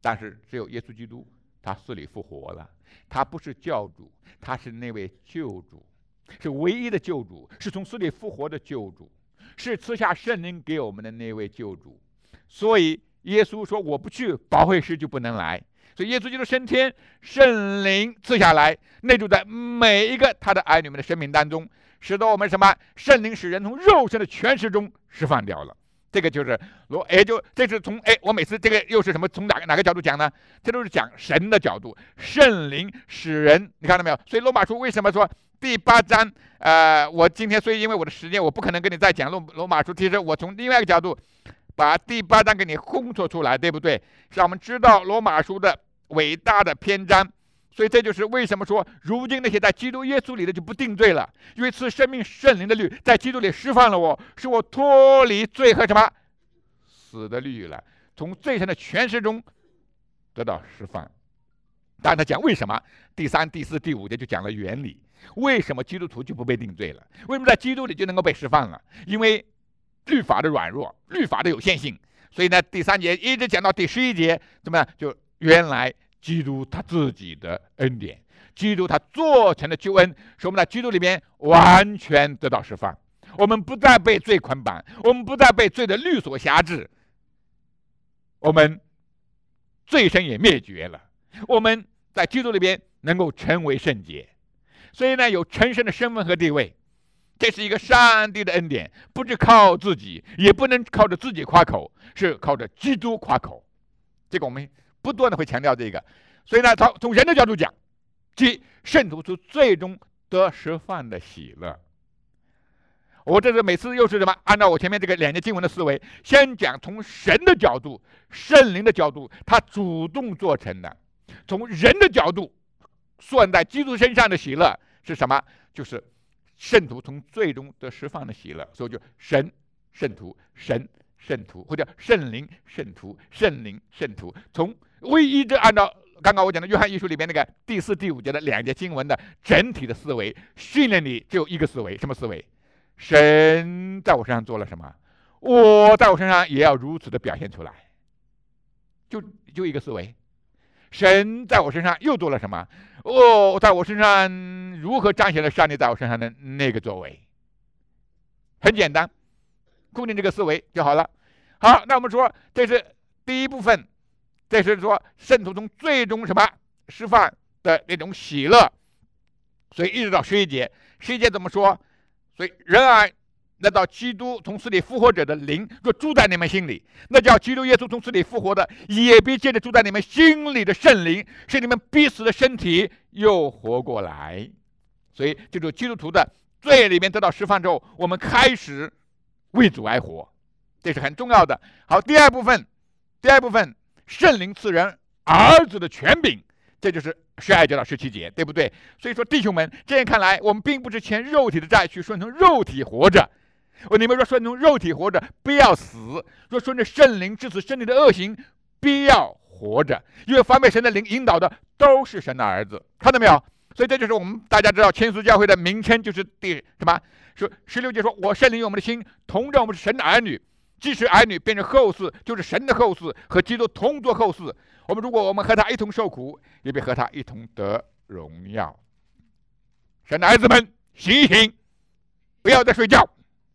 但是只有耶稣基督，他死里复活了，他不是教主，他是那位救主，是唯一的救主，是从死里复活的救主，是赐下圣灵给我们的那位救主。所以耶稣说我不去，保惠师就不能来。所以耶稣基督升天，圣灵赐下来，内住在每一个他的儿女们的生命当中，使得我们什么？圣灵使人从肉身的权势中释放掉了。这个就是这是从我每次这个又是什么？从哪个角度讲呢？这都是讲神的角度，圣灵使人，你看到没有？所以罗马书为什么说第8章？我今天所以因为我的时间，我不可能跟你再讲罗马书。其实我从另外一个角度把第8章给你烘托出来，对不对？让我们知道罗马书的伟大的篇章。所以这就是为什么说，如今那些在基督耶稣里的就不定罪了，因为赐生命圣灵的律在基督里释放了我，使我脱离罪和什么死的律了，从罪神的权势中得到释放。当然他讲为什么，第3、第4、第5节就讲了原理，为什么基督徒就不被定罪了？为什么在基督里就能够被释放了？因为律法的软弱，律法的有限性。所以呢，第3节一直讲到第11节，怎么样？就原来基督他自己的恩典，基督他做成的救恩，使我们在基督里面完全得到释放。我们不再被罪捆绑，我们不再被罪的律所辖制，我们罪身也灭绝了。我们在基督里边能够成为圣洁，所以呢，有成圣的身份和地位。这是一个上帝的恩典，不是靠自己，也不能靠着自己夸口，是靠着基督夸口。这个我们不断的会强调这个。所以呢，从人的角度讲，即圣徒是最终得释放的喜乐。我这是每次又是什么？按照我前面这个2节经文的思维，先讲从神的角度、圣灵的角度，他主动做成的；从人的角度，算在基督身上的喜乐是什么？就是圣徒从最终得释放的喜乐。所以就神圣徒，神圣徒，或者圣灵圣徒，圣灵圣徒。从唯一的按照刚刚我讲的约翰一书里面那个第4、第5节的2节经文的整体的思维，训练你只有一个思维，什么思维？神在我身上做了什么，我在我身上也要如此的表现出来。就一个思维。神在我身上又做了什么？在我身上如何彰显了上帝在我身上的那个作为？很简单，固定这个思维就好了。好，那我们说这是第一部分，这是说圣徒从最终什么释放的那种喜乐。所以一直到11节，11节怎么说？所以然而那到基督从死里复活者的灵就住在你们心里，那叫基督耶稣从死里复活的，也必借着住在你们心里的圣灵，使你们必死的身体又活过来。所以这就是基督徒的罪里面得到释放之后，我们开始为主而活，这是很重要的。好，第二部分，圣灵赐人儿子的权柄，这就是12节到17节，对不对？所以说弟兄们，这样看来，我们并不是欠肉体的债，去顺从肉体活着。你们说顺从肉体活着，必要死；若顺着圣灵治死身体的恶行，必要活着。因为凡被神的灵引导的，都是神的儿子。看到没有？所以这就是我们大家知道千俗教会的名称，就是第什么？说16节说，我圣灵与我们的心同着，我们是神的儿女。既是儿女，便是后嗣，就是神的后嗣，和基督同作后嗣。如果我们和他一同受苦，也必和他一同得荣耀。神的儿子们，醒一醒，不要再睡觉。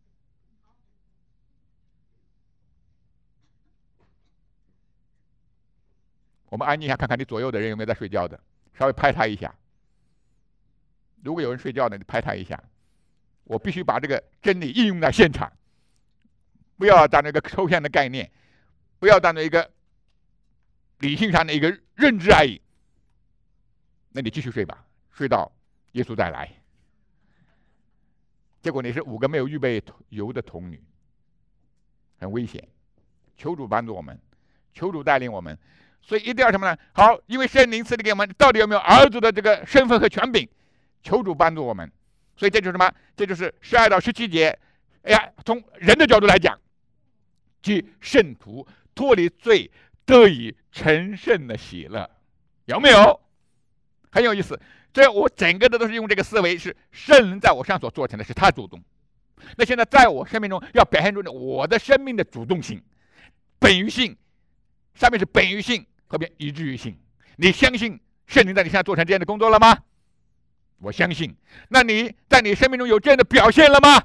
我们安静一下，看看你左右的人有没有在睡觉的，稍微拍他一下。如果有人睡觉的，你拍他一下。我必须把这个真理应用在现场，不要当那个抽象的概念，不要当做一个理性上的一个认知而已。那你继续睡吧，睡到耶稣再来。结果你是5个没有预备油的童女，很危险。求主帮助我们，求主带领我们。所以一定要什么呢？好，因为圣灵赐给我们，到底有没有儿子的这个身份和权柄？求主帮助我们。所以这就是什么？这就是12到17节。从人的角度来讲，即圣徒脱离罪，得以成圣的喜乐，有没有？很有意思。这我整个的都是用这个思维，是圣灵在我身上所做成的，是他主动。那现在在我生命中要表现出我的生命的主动性、本于性。上面是本于性， 后面以至于信。你相信圣灵在你身上做成这样的工作了吗？我相信。那你在你生命中有这样的表现了吗？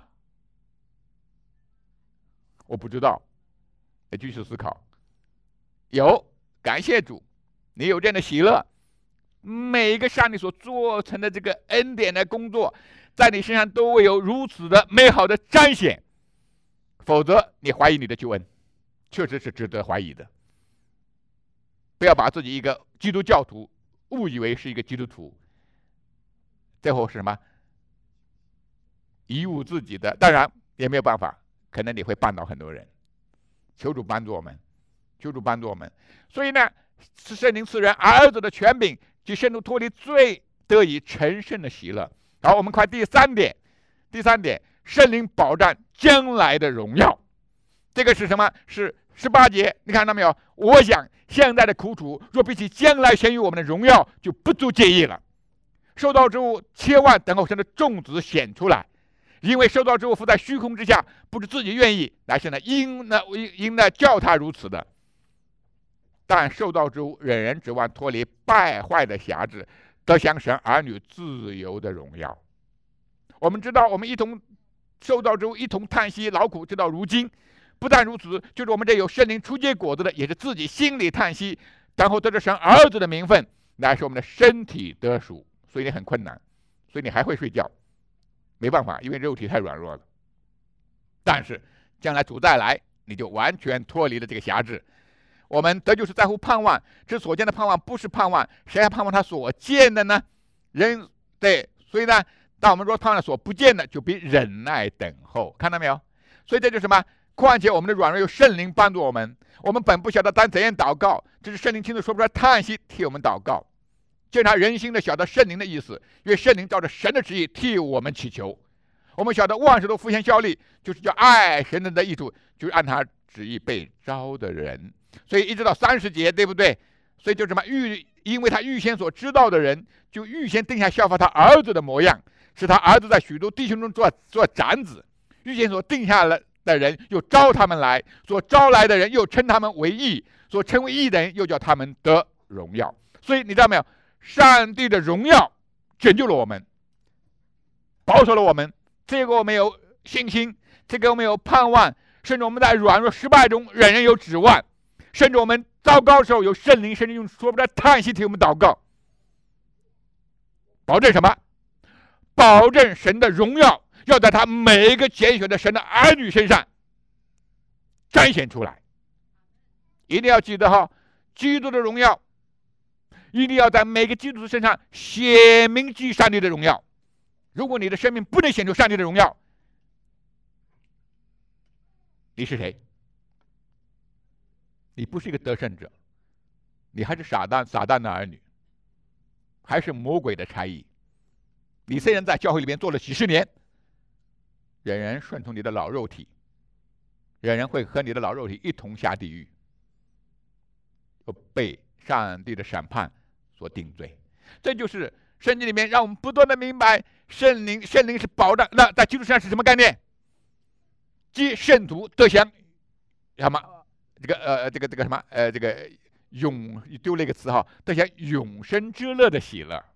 我不知道，得继续思考。有，感谢主，你有这样的喜乐。每一个上帝所做成的这个恩典的工作，在你身上都会有如此的美好的彰显。否则，你怀疑你的救恩，确实是值得怀疑的。不要把自己一个基督教徒误以为是一个基督徒，最后是什么？贻误自己的。当然也没有办法，可能你会绊倒很多人。求主帮助我们，求主帮助我们。所以呢，圣灵赐人儿子的权柄，即圣徒脱离罪，得以成圣的喜乐。好，我们看第三点。第三点，圣灵保障将来的荣耀。这个是什么？是18节，你看到没有？我想现在的苦楚，若比起将来显于我们的荣耀，就不足介意了。受造之物切望等候神的种子显出来，因为受造之物伏在虚空之下，不是自己愿意，乃是呢因叫他如此的。但受造之物人人指望脱离败坏的辖制，得享神儿女自由的荣耀。我们知道，我们一同受造之物一同叹息劳苦，直到如今。不但如此，就是我们这有圣灵初结果子的，也是自己心里叹息，然后得着神儿子的名分，乃是我们的身体得赎。所以你很困难，所以你还会睡觉，没办法，因为肉体太软弱了。但是将来主再来，你就完全脱离了这个辖制。我们得救是在乎盼望，这所见的盼望不是盼望，谁还盼望他所见的呢？人对，所以呢，当我们若盼望所不见的，就必忍耐等候，看到没有？所以这就是什么？况且我们的软弱有圣灵帮助我们，我们本不晓得当怎样祷告，这是圣灵亲自说出来叹息替我们祷告。检查人心的晓得圣灵的意思，因为圣灵照着神的旨意替我们祈求。我们晓得万事都互相效力，就是叫爱神的意图，就是按他旨意被招的人。所以一直到30节，对不对？所以就什么因为他预先所知道的人，就预先定下效法他儿子的模样，使他儿子在许多弟兄中做长子。预先所定下了的人，又招他们来；所招来的人，又称他们为义；所称为义的人，又叫他们得荣耀。所以你知道没有？上帝的荣耀拯救了我们，保守了我们。这个我们有信心，这个我们有盼望，甚至我们在软弱失败中仍然有指望，甚至我们糟糕的时候有圣灵，甚至用说不出叹息替我们祷告。保证什么？保证神的荣耀要在他每一个拣选的神的儿女身上彰显出来。一定要记得哈，基督的荣耀一定要在每个基督徒身上显明记上帝的荣耀。如果你的生命不能显出上帝的荣耀，你是谁？你不是一个得胜者，你还是撒旦的儿女，还是魔鬼的差役。你虽然在教会里面做了几十年，人人顺从你的老肉体，人人会和你的老肉体一同下地狱，被上帝的审判所定罪。这就是圣经里面让我们不断的明白，圣灵是保障。那在基督上是什么概念？即圣徒得享什么？这个什么？这个丢了一个词哈，得享永生之乐的喜乐。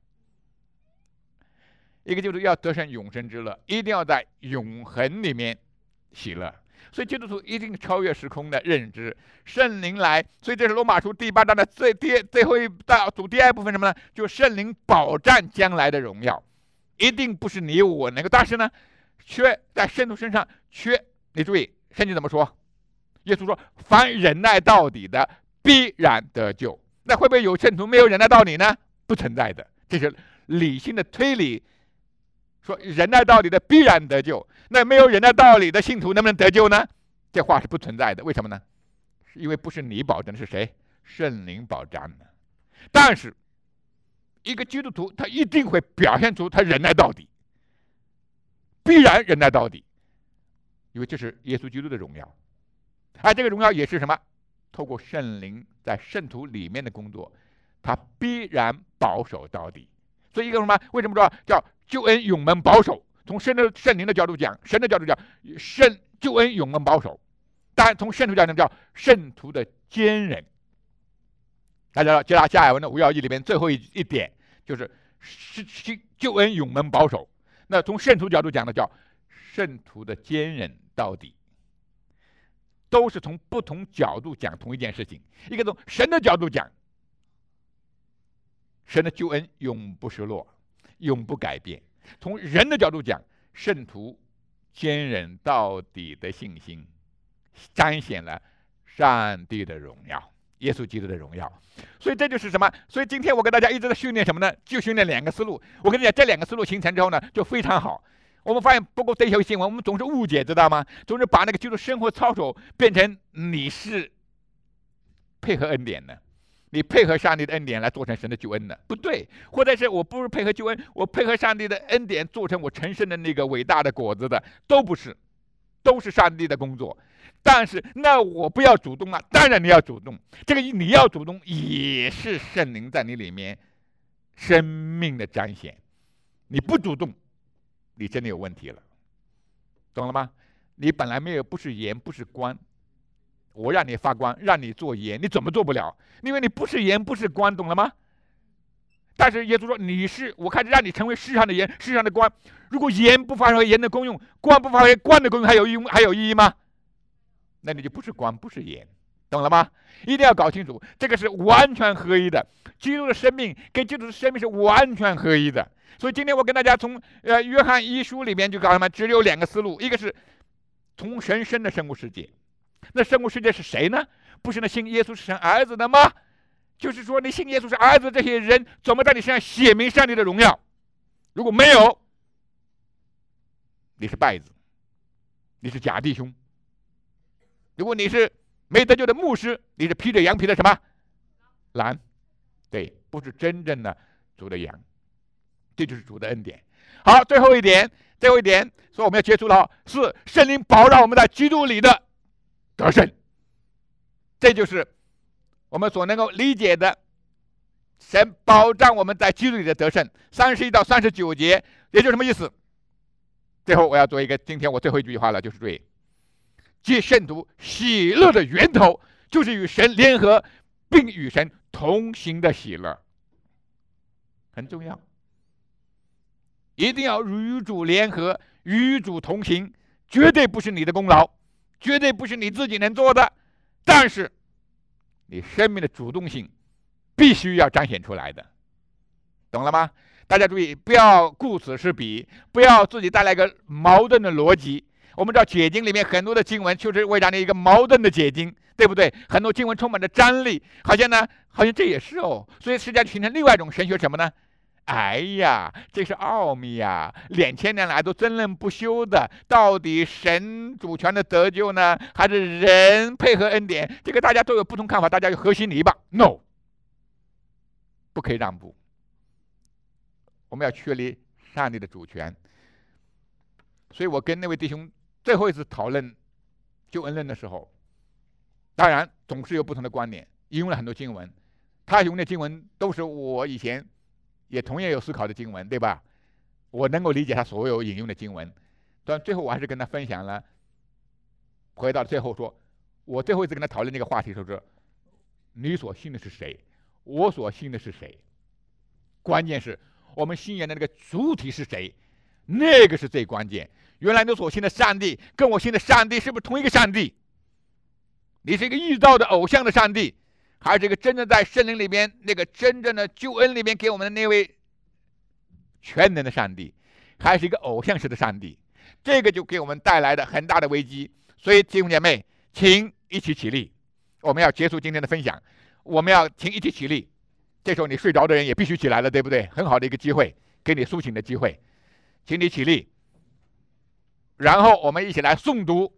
一个基督徒要得享永生之乐，一定要在永恒里面喜乐。所以基督徒一定超越时空的认知，圣灵来。所以这是罗马书第8章的最后一大组第2部分什么呢？就是圣灵保障将来的荣耀，一定不是你我能够。但是呢，在圣徒身上你注意圣经怎么说？耶稣说：“凡忍耐到底的，必然得救。”那会不会有圣徒没有忍耐到底呢？不存在的，这是理性的推理。说忍耐到底的必然得救，那没有忍耐到底的信徒能不能得救呢？这话是不存在的。为什么呢？因为不是你保证，是谁？圣灵保障的。但是一个基督徒他一定会表现出他忍耐到底，必然忍耐到底，因为这是耶稣基督的荣耀。而这个荣耀也是什么？透过圣灵在圣徒里面的工作，他必然保守到底。所以一个什么？为什么说叫救恩永蒙保守？从圣灵的角度讲，神的角度讲，救恩永蒙保守。当然从圣徒角度讲，叫圣徒的坚忍。 大家知道加尔文的无要义里面最后一点就是救恩永蒙保守。那从圣徒角度讲呢，叫圣徒的坚忍到底，都是从不同角度讲同一件事情。一个从神的角度讲，神的救恩永不失落，永不改变；从人的角度讲，圣徒坚忍到底的信心，彰显了上帝的荣耀，耶稣基督的荣耀。所以这就是什么？所以今天我跟大家一直在训练什么呢？就训练两个思路。我跟你讲，这两个思路形成之后呢，就非常好。我们发现，不过这条新闻，我们总是误解，知道吗？总是把那个基督生活操守变成你是配合恩典的，你配合上帝的恩典来做成神的救恩的，不对。或者是我不是配合救恩，我配合上帝的恩典做成我成圣的那个伟大的果子的，都不是，都是上帝的工作。但是那我不要主动啊，当然你要主动，这个你要主动也是圣灵在你里面生命的彰显。你不主动，你真的有问题了，懂了吗？你本来没有，不是盐不是光，我让你发光，让你做盐，你怎么做不了？因为你不是盐不是光，懂了吗？但是耶稣说你是，我开始让你成为世上的盐，世上的光。如果盐不发挥盐的功用，光不发挥光的功用，还有意义吗？那你就不是光，不是盐，懂了吗？一定要搞清楚，这个是完全合一的。基督的生命跟基督的生命是完全合一的。所以今天我跟大家从约翰一书里面就告诉他们，只有两个思路，一个是从神生的生物世界。那生物世界是谁呢？不是那信耶稣是神儿子的吗？就是说你信耶稣是儿子，这些人怎么在你身上显明上帝的荣耀？如果没有，你是败子，你是假弟兄。如果你是没得救的牧师，你是披着羊皮的什么狼？对，不是真正的主的羊。这就是主的恩典。好，最后一点，说我们要结束了，是圣灵保障我们在基督里的得胜。这就是我们所能够理解的，神保障我们在基督里的得胜。31到39节，也就是什么意思？最后我要做一个，今天我最后一句话了，就是对。即圣徒喜乐的源头，就是与神联合，并与神同行的喜乐，很重要。一定要与主联合，与主同行，绝对不是你的功劳，绝对不是你自己能做的，但是你生命的主动性必须要彰显出来的，懂了吗？大家注意，不要顾此失彼，不要自己带来一个矛盾的逻辑。我们知道解经里面很多的经文就是为让你一个矛盾的解经，对不对？很多经文充满着张力，好像这也是哦。所以实际上形成另外一种神学什么呢？哎呀，这是奥秘呀！2000年来都争论不休的，到底神主权的得救呢，还是人配合恩典？这个大家都有不同看法，大家就和稀泥吧。No， 不可以让步。我们要确立上帝的主权。所以我跟那位弟兄最后一次讨论救恩论的时候，当然总是有不同的观点，引用了很多经文。他用的经文都是我以前也同样有思考的经文，对吧？我能够理解他所有引用的经文，但最后我还是跟他分享了。回到最后说，我最后一次跟他讨论这个话题的时候，你所信的是谁？我所信的是谁？关键是我们信仰的那个主体是谁？那个是最关键。原来你所信的上帝跟我信的上帝是不是同一个上帝？你是一个臆造的偶像的上帝，还是一个真正在圣灵里边那个真正的救恩里面给我们的那位全能的上帝，还是一个偶像式的上帝？这个就给我们带来的很大的危机。所以弟兄姐妹，请一起起立，我们要结束今天的分享。我们要请一起起立，这时候你睡着的人也必须起来了，对不对？很好的一个机会，给你苏醒的机会，请你起立，然后我们一起来诵读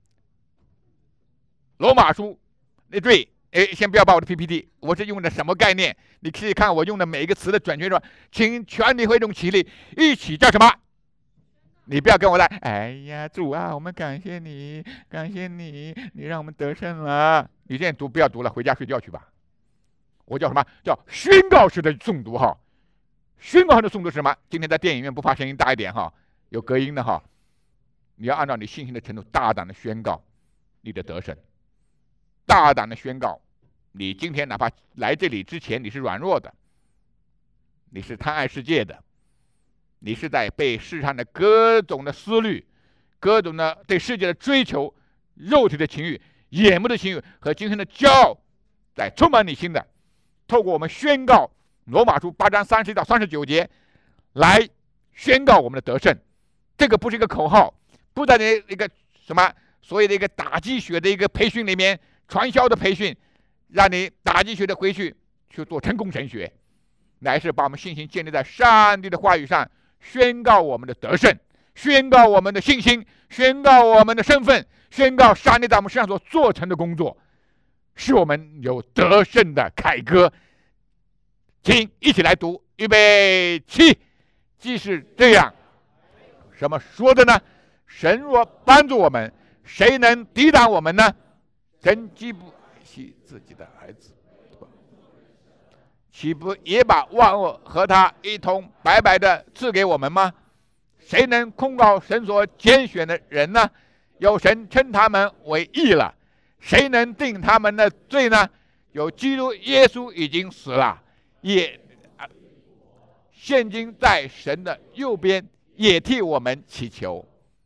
罗马书。对，先不要把我的 PPT， 我是用的什么概念？你可以看我用的每一个词的准确是吧？请全体会众起立，一起叫什么？你不要跟我来，哎呀，主啊，我们感谢你，感谢你，你让我们得胜了。你现在读不要读了，回家睡觉去吧。我叫什么？叫宣告式的诵读哈。宣告式的诵读是什么？今天在电影院不怕声音大一点哈，有隔音的哈。你要按照你信心的程度，大胆的宣告你的得胜，大胆的宣告你今天哪怕来这里之前你是软弱的，你是贪爱世界的，你是在被世上的各种的思虑、各种的对世界的追求、肉体的情欲、眼目的情欲和今天的骄傲在充满你心的，透过我们宣告罗马书8章31到39节来宣告我们的得胜。这个不是一个口号，不在一个什么所谓的一个打鸡血的一个培训里面，传销的培训，让你打鸡血的回去做成功神学，乃是把我们信心建立在上帝的话语上，宣告我们的得胜，宣告我们的信心，宣告我们的身份，宣告上帝在我们身上所做成的工作，是我们有得胜的凯歌。请一起来读，预备起。既是这样，什么说的呢？神若帮助我们，谁能抵挡我们呢？神既不惜自己的儿子，岂不也把万物和他一同白白的赐给我们吗？谁能控告神所拣选的人呢？有神称他们为义了。谁能定他们的罪呢？有基督耶稣已经死了，也现今在神的右边，也替我们祈求。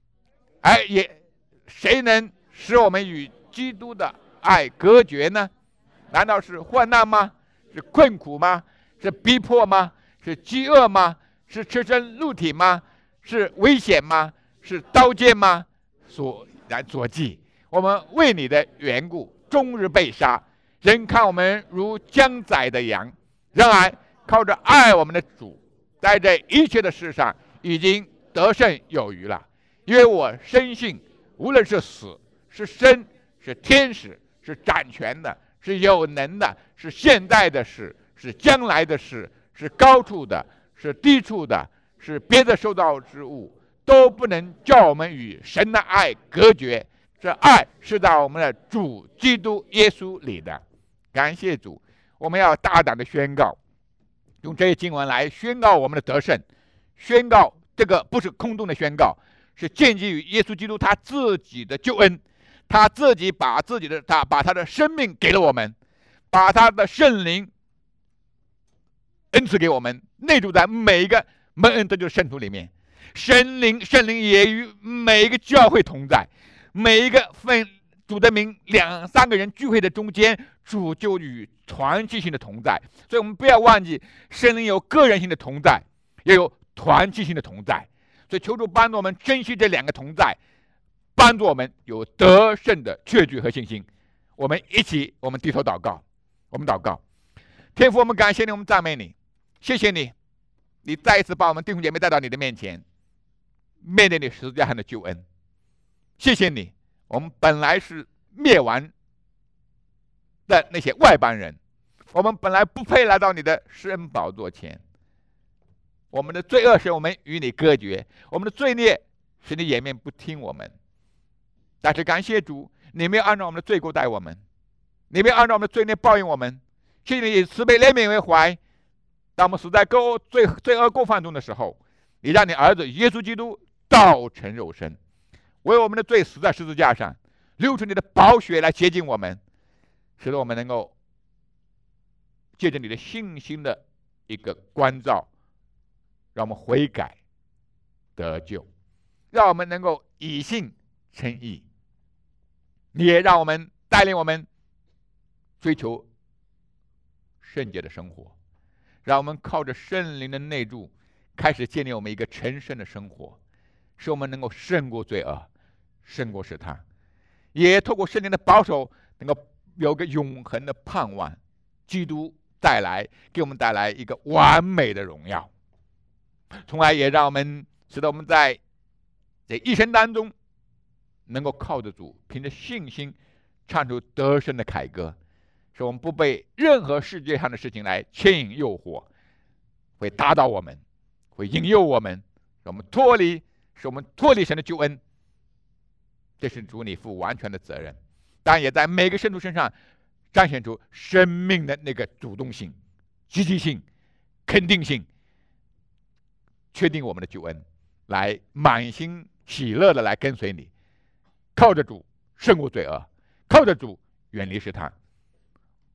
谁能使我们与基督的爱隔绝呢？难道是患难吗？是困苦吗？是逼迫吗？是饥饿吗？是赤身露体吗？是危险吗？是刀剑吗？所记。我们为你的缘故终日被杀，人看我们如将宰的羊。然而靠着爱我们的主，在这一切的事上已经得胜有余了。因为我深信，无论是死是生，是天使，是掌权的，是有能的，是现在的事，是将来的事，是高处的，是低处的，是别的受造之物，都不能叫我们与神的爱隔绝。这爱是在我们的主基督耶稣里的。感谢主，我们要大胆的宣告，用这些经文来宣告我们的得胜，宣告这个不是空洞的宣告，是建基于耶稣基督他自己的救恩，他自己把他的生命给了我们，把他的圣灵恩赐给我们，内住在每一个蒙恩得救的圣徒里面。圣灵也与每一个教会同在，每一个分主的名2、3个人聚会的中间，主就与团契性的同在。所以我们不要忘记，圣灵有个人性的同在，也有团契性的同在。所以求主帮助我们珍惜这2个同在，帮助我们有得胜的确据和信心。我们低头祷告，我们祷告。天父，我们感谢你，我们赞美你，谢谢你，你再一次把我们弟兄姐妹带到你的面前，面对你十字架上的救恩。谢谢你，我们本来是灭亡的那些外邦人，我们本来不配来到你的施恩宝座前，我们的罪恶使我们与你隔绝，我们的罪孽使你掩面不听我们。但是感谢主，你没有按照我们的罪过待我们，你没有按照我们的罪孽报应我们。谢谢你以慈悲怜悯为怀，当我们死在罪恶过犯中的时候，你让你儿子耶稣基督道成肉身，为我们的罪死在十字架上，流出你的宝血来洁净我们，使得我们能够借着你的信心的一个关照，让我们悔改得救，让我们能够以信称义。你也让我们带领我们追求圣洁的生活，让我们靠着圣灵的内住，开始建立我们一个成圣的生活，使我们能够胜过罪恶，胜过试探，也透过圣灵的保守，能够有个永恒的盼望。基督给我们带来一个完美的荣耀，从而也让我们使得我们在这一生当中能够靠得住，凭着信心唱出得胜的凯歌，使我们不被任何世界上的事情来牵引诱惑，会打倒我们，会引诱我们，使我们脱离神的救恩。这是主你负完全的责任，但也在每个圣徒身上彰显出生命的那个主动性、积极性、肯定性，确定我们的救恩，来满心喜乐的来跟随你，靠着主胜过罪恶，靠着主远离试探。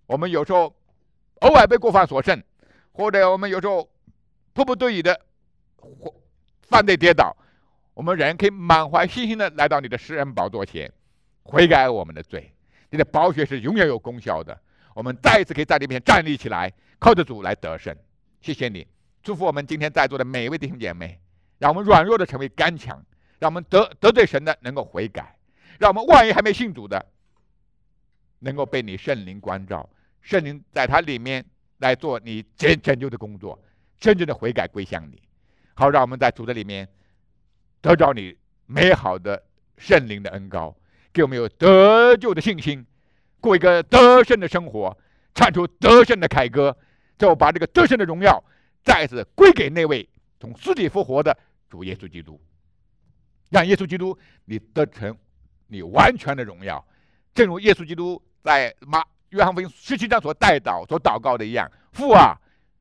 我们有时候偶尔被过犯所胜，或者我们有时候迫不得已的犯罪跌倒，我们人可以满怀信心的来到你的施恩宝座前，悔改我们的罪。你的宝血是永远有功效的，我们再一次可以在这边站立起来，靠着主来得胜。谢谢你，祝福我们今天在座的每一位弟兄姐妹，让我们软弱的成为刚强，让我们得罪神的能够悔改，让我们万一还没信主的，能够被你圣灵光照，圣灵在他里面来做你拯救的工作，真正的悔改归向你，好让我们在主的里面得着你美好的圣灵的恩膏，给我们有得救的信心，过一个得胜的生活，唱出得胜的凯歌，最后把这个得胜的荣耀再次归给那位从死里复活的主耶稣基督，让耶稣基督你得成你完全的荣耀，正如耶稣基督在约翰福音17章所带祷所祷告的一样，父啊，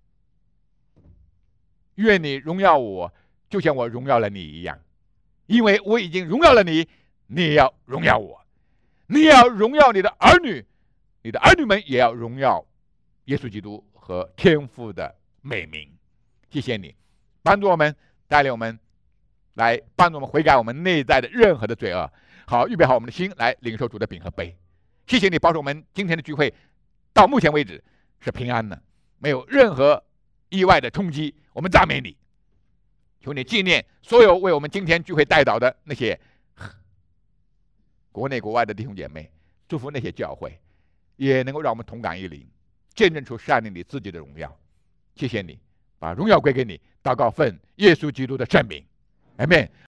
愿你荣耀我，就像我荣耀了你一样，因为我已经荣耀了你，你也要荣耀我，你也要荣耀你的儿女，你的儿女们也要荣耀耶稣基督和天父的美名。谢谢你帮助我们，带领我们，来帮助我们悔改我们内在的任何的罪恶，好预备好我们的心来领受主的饼和杯。谢谢你保守我们今天的聚会到目前为止是平安的，没有任何意外的冲击。我们赞美你，求你纪念所有为我们今天聚会代祷的那些国内国外的弟兄姐妹，祝福那些教会也能够让我们同感一灵，见证出善灵你自己的荣耀。谢谢你，把荣耀归给你，祷告奉耶稣基督的圣名，阿们。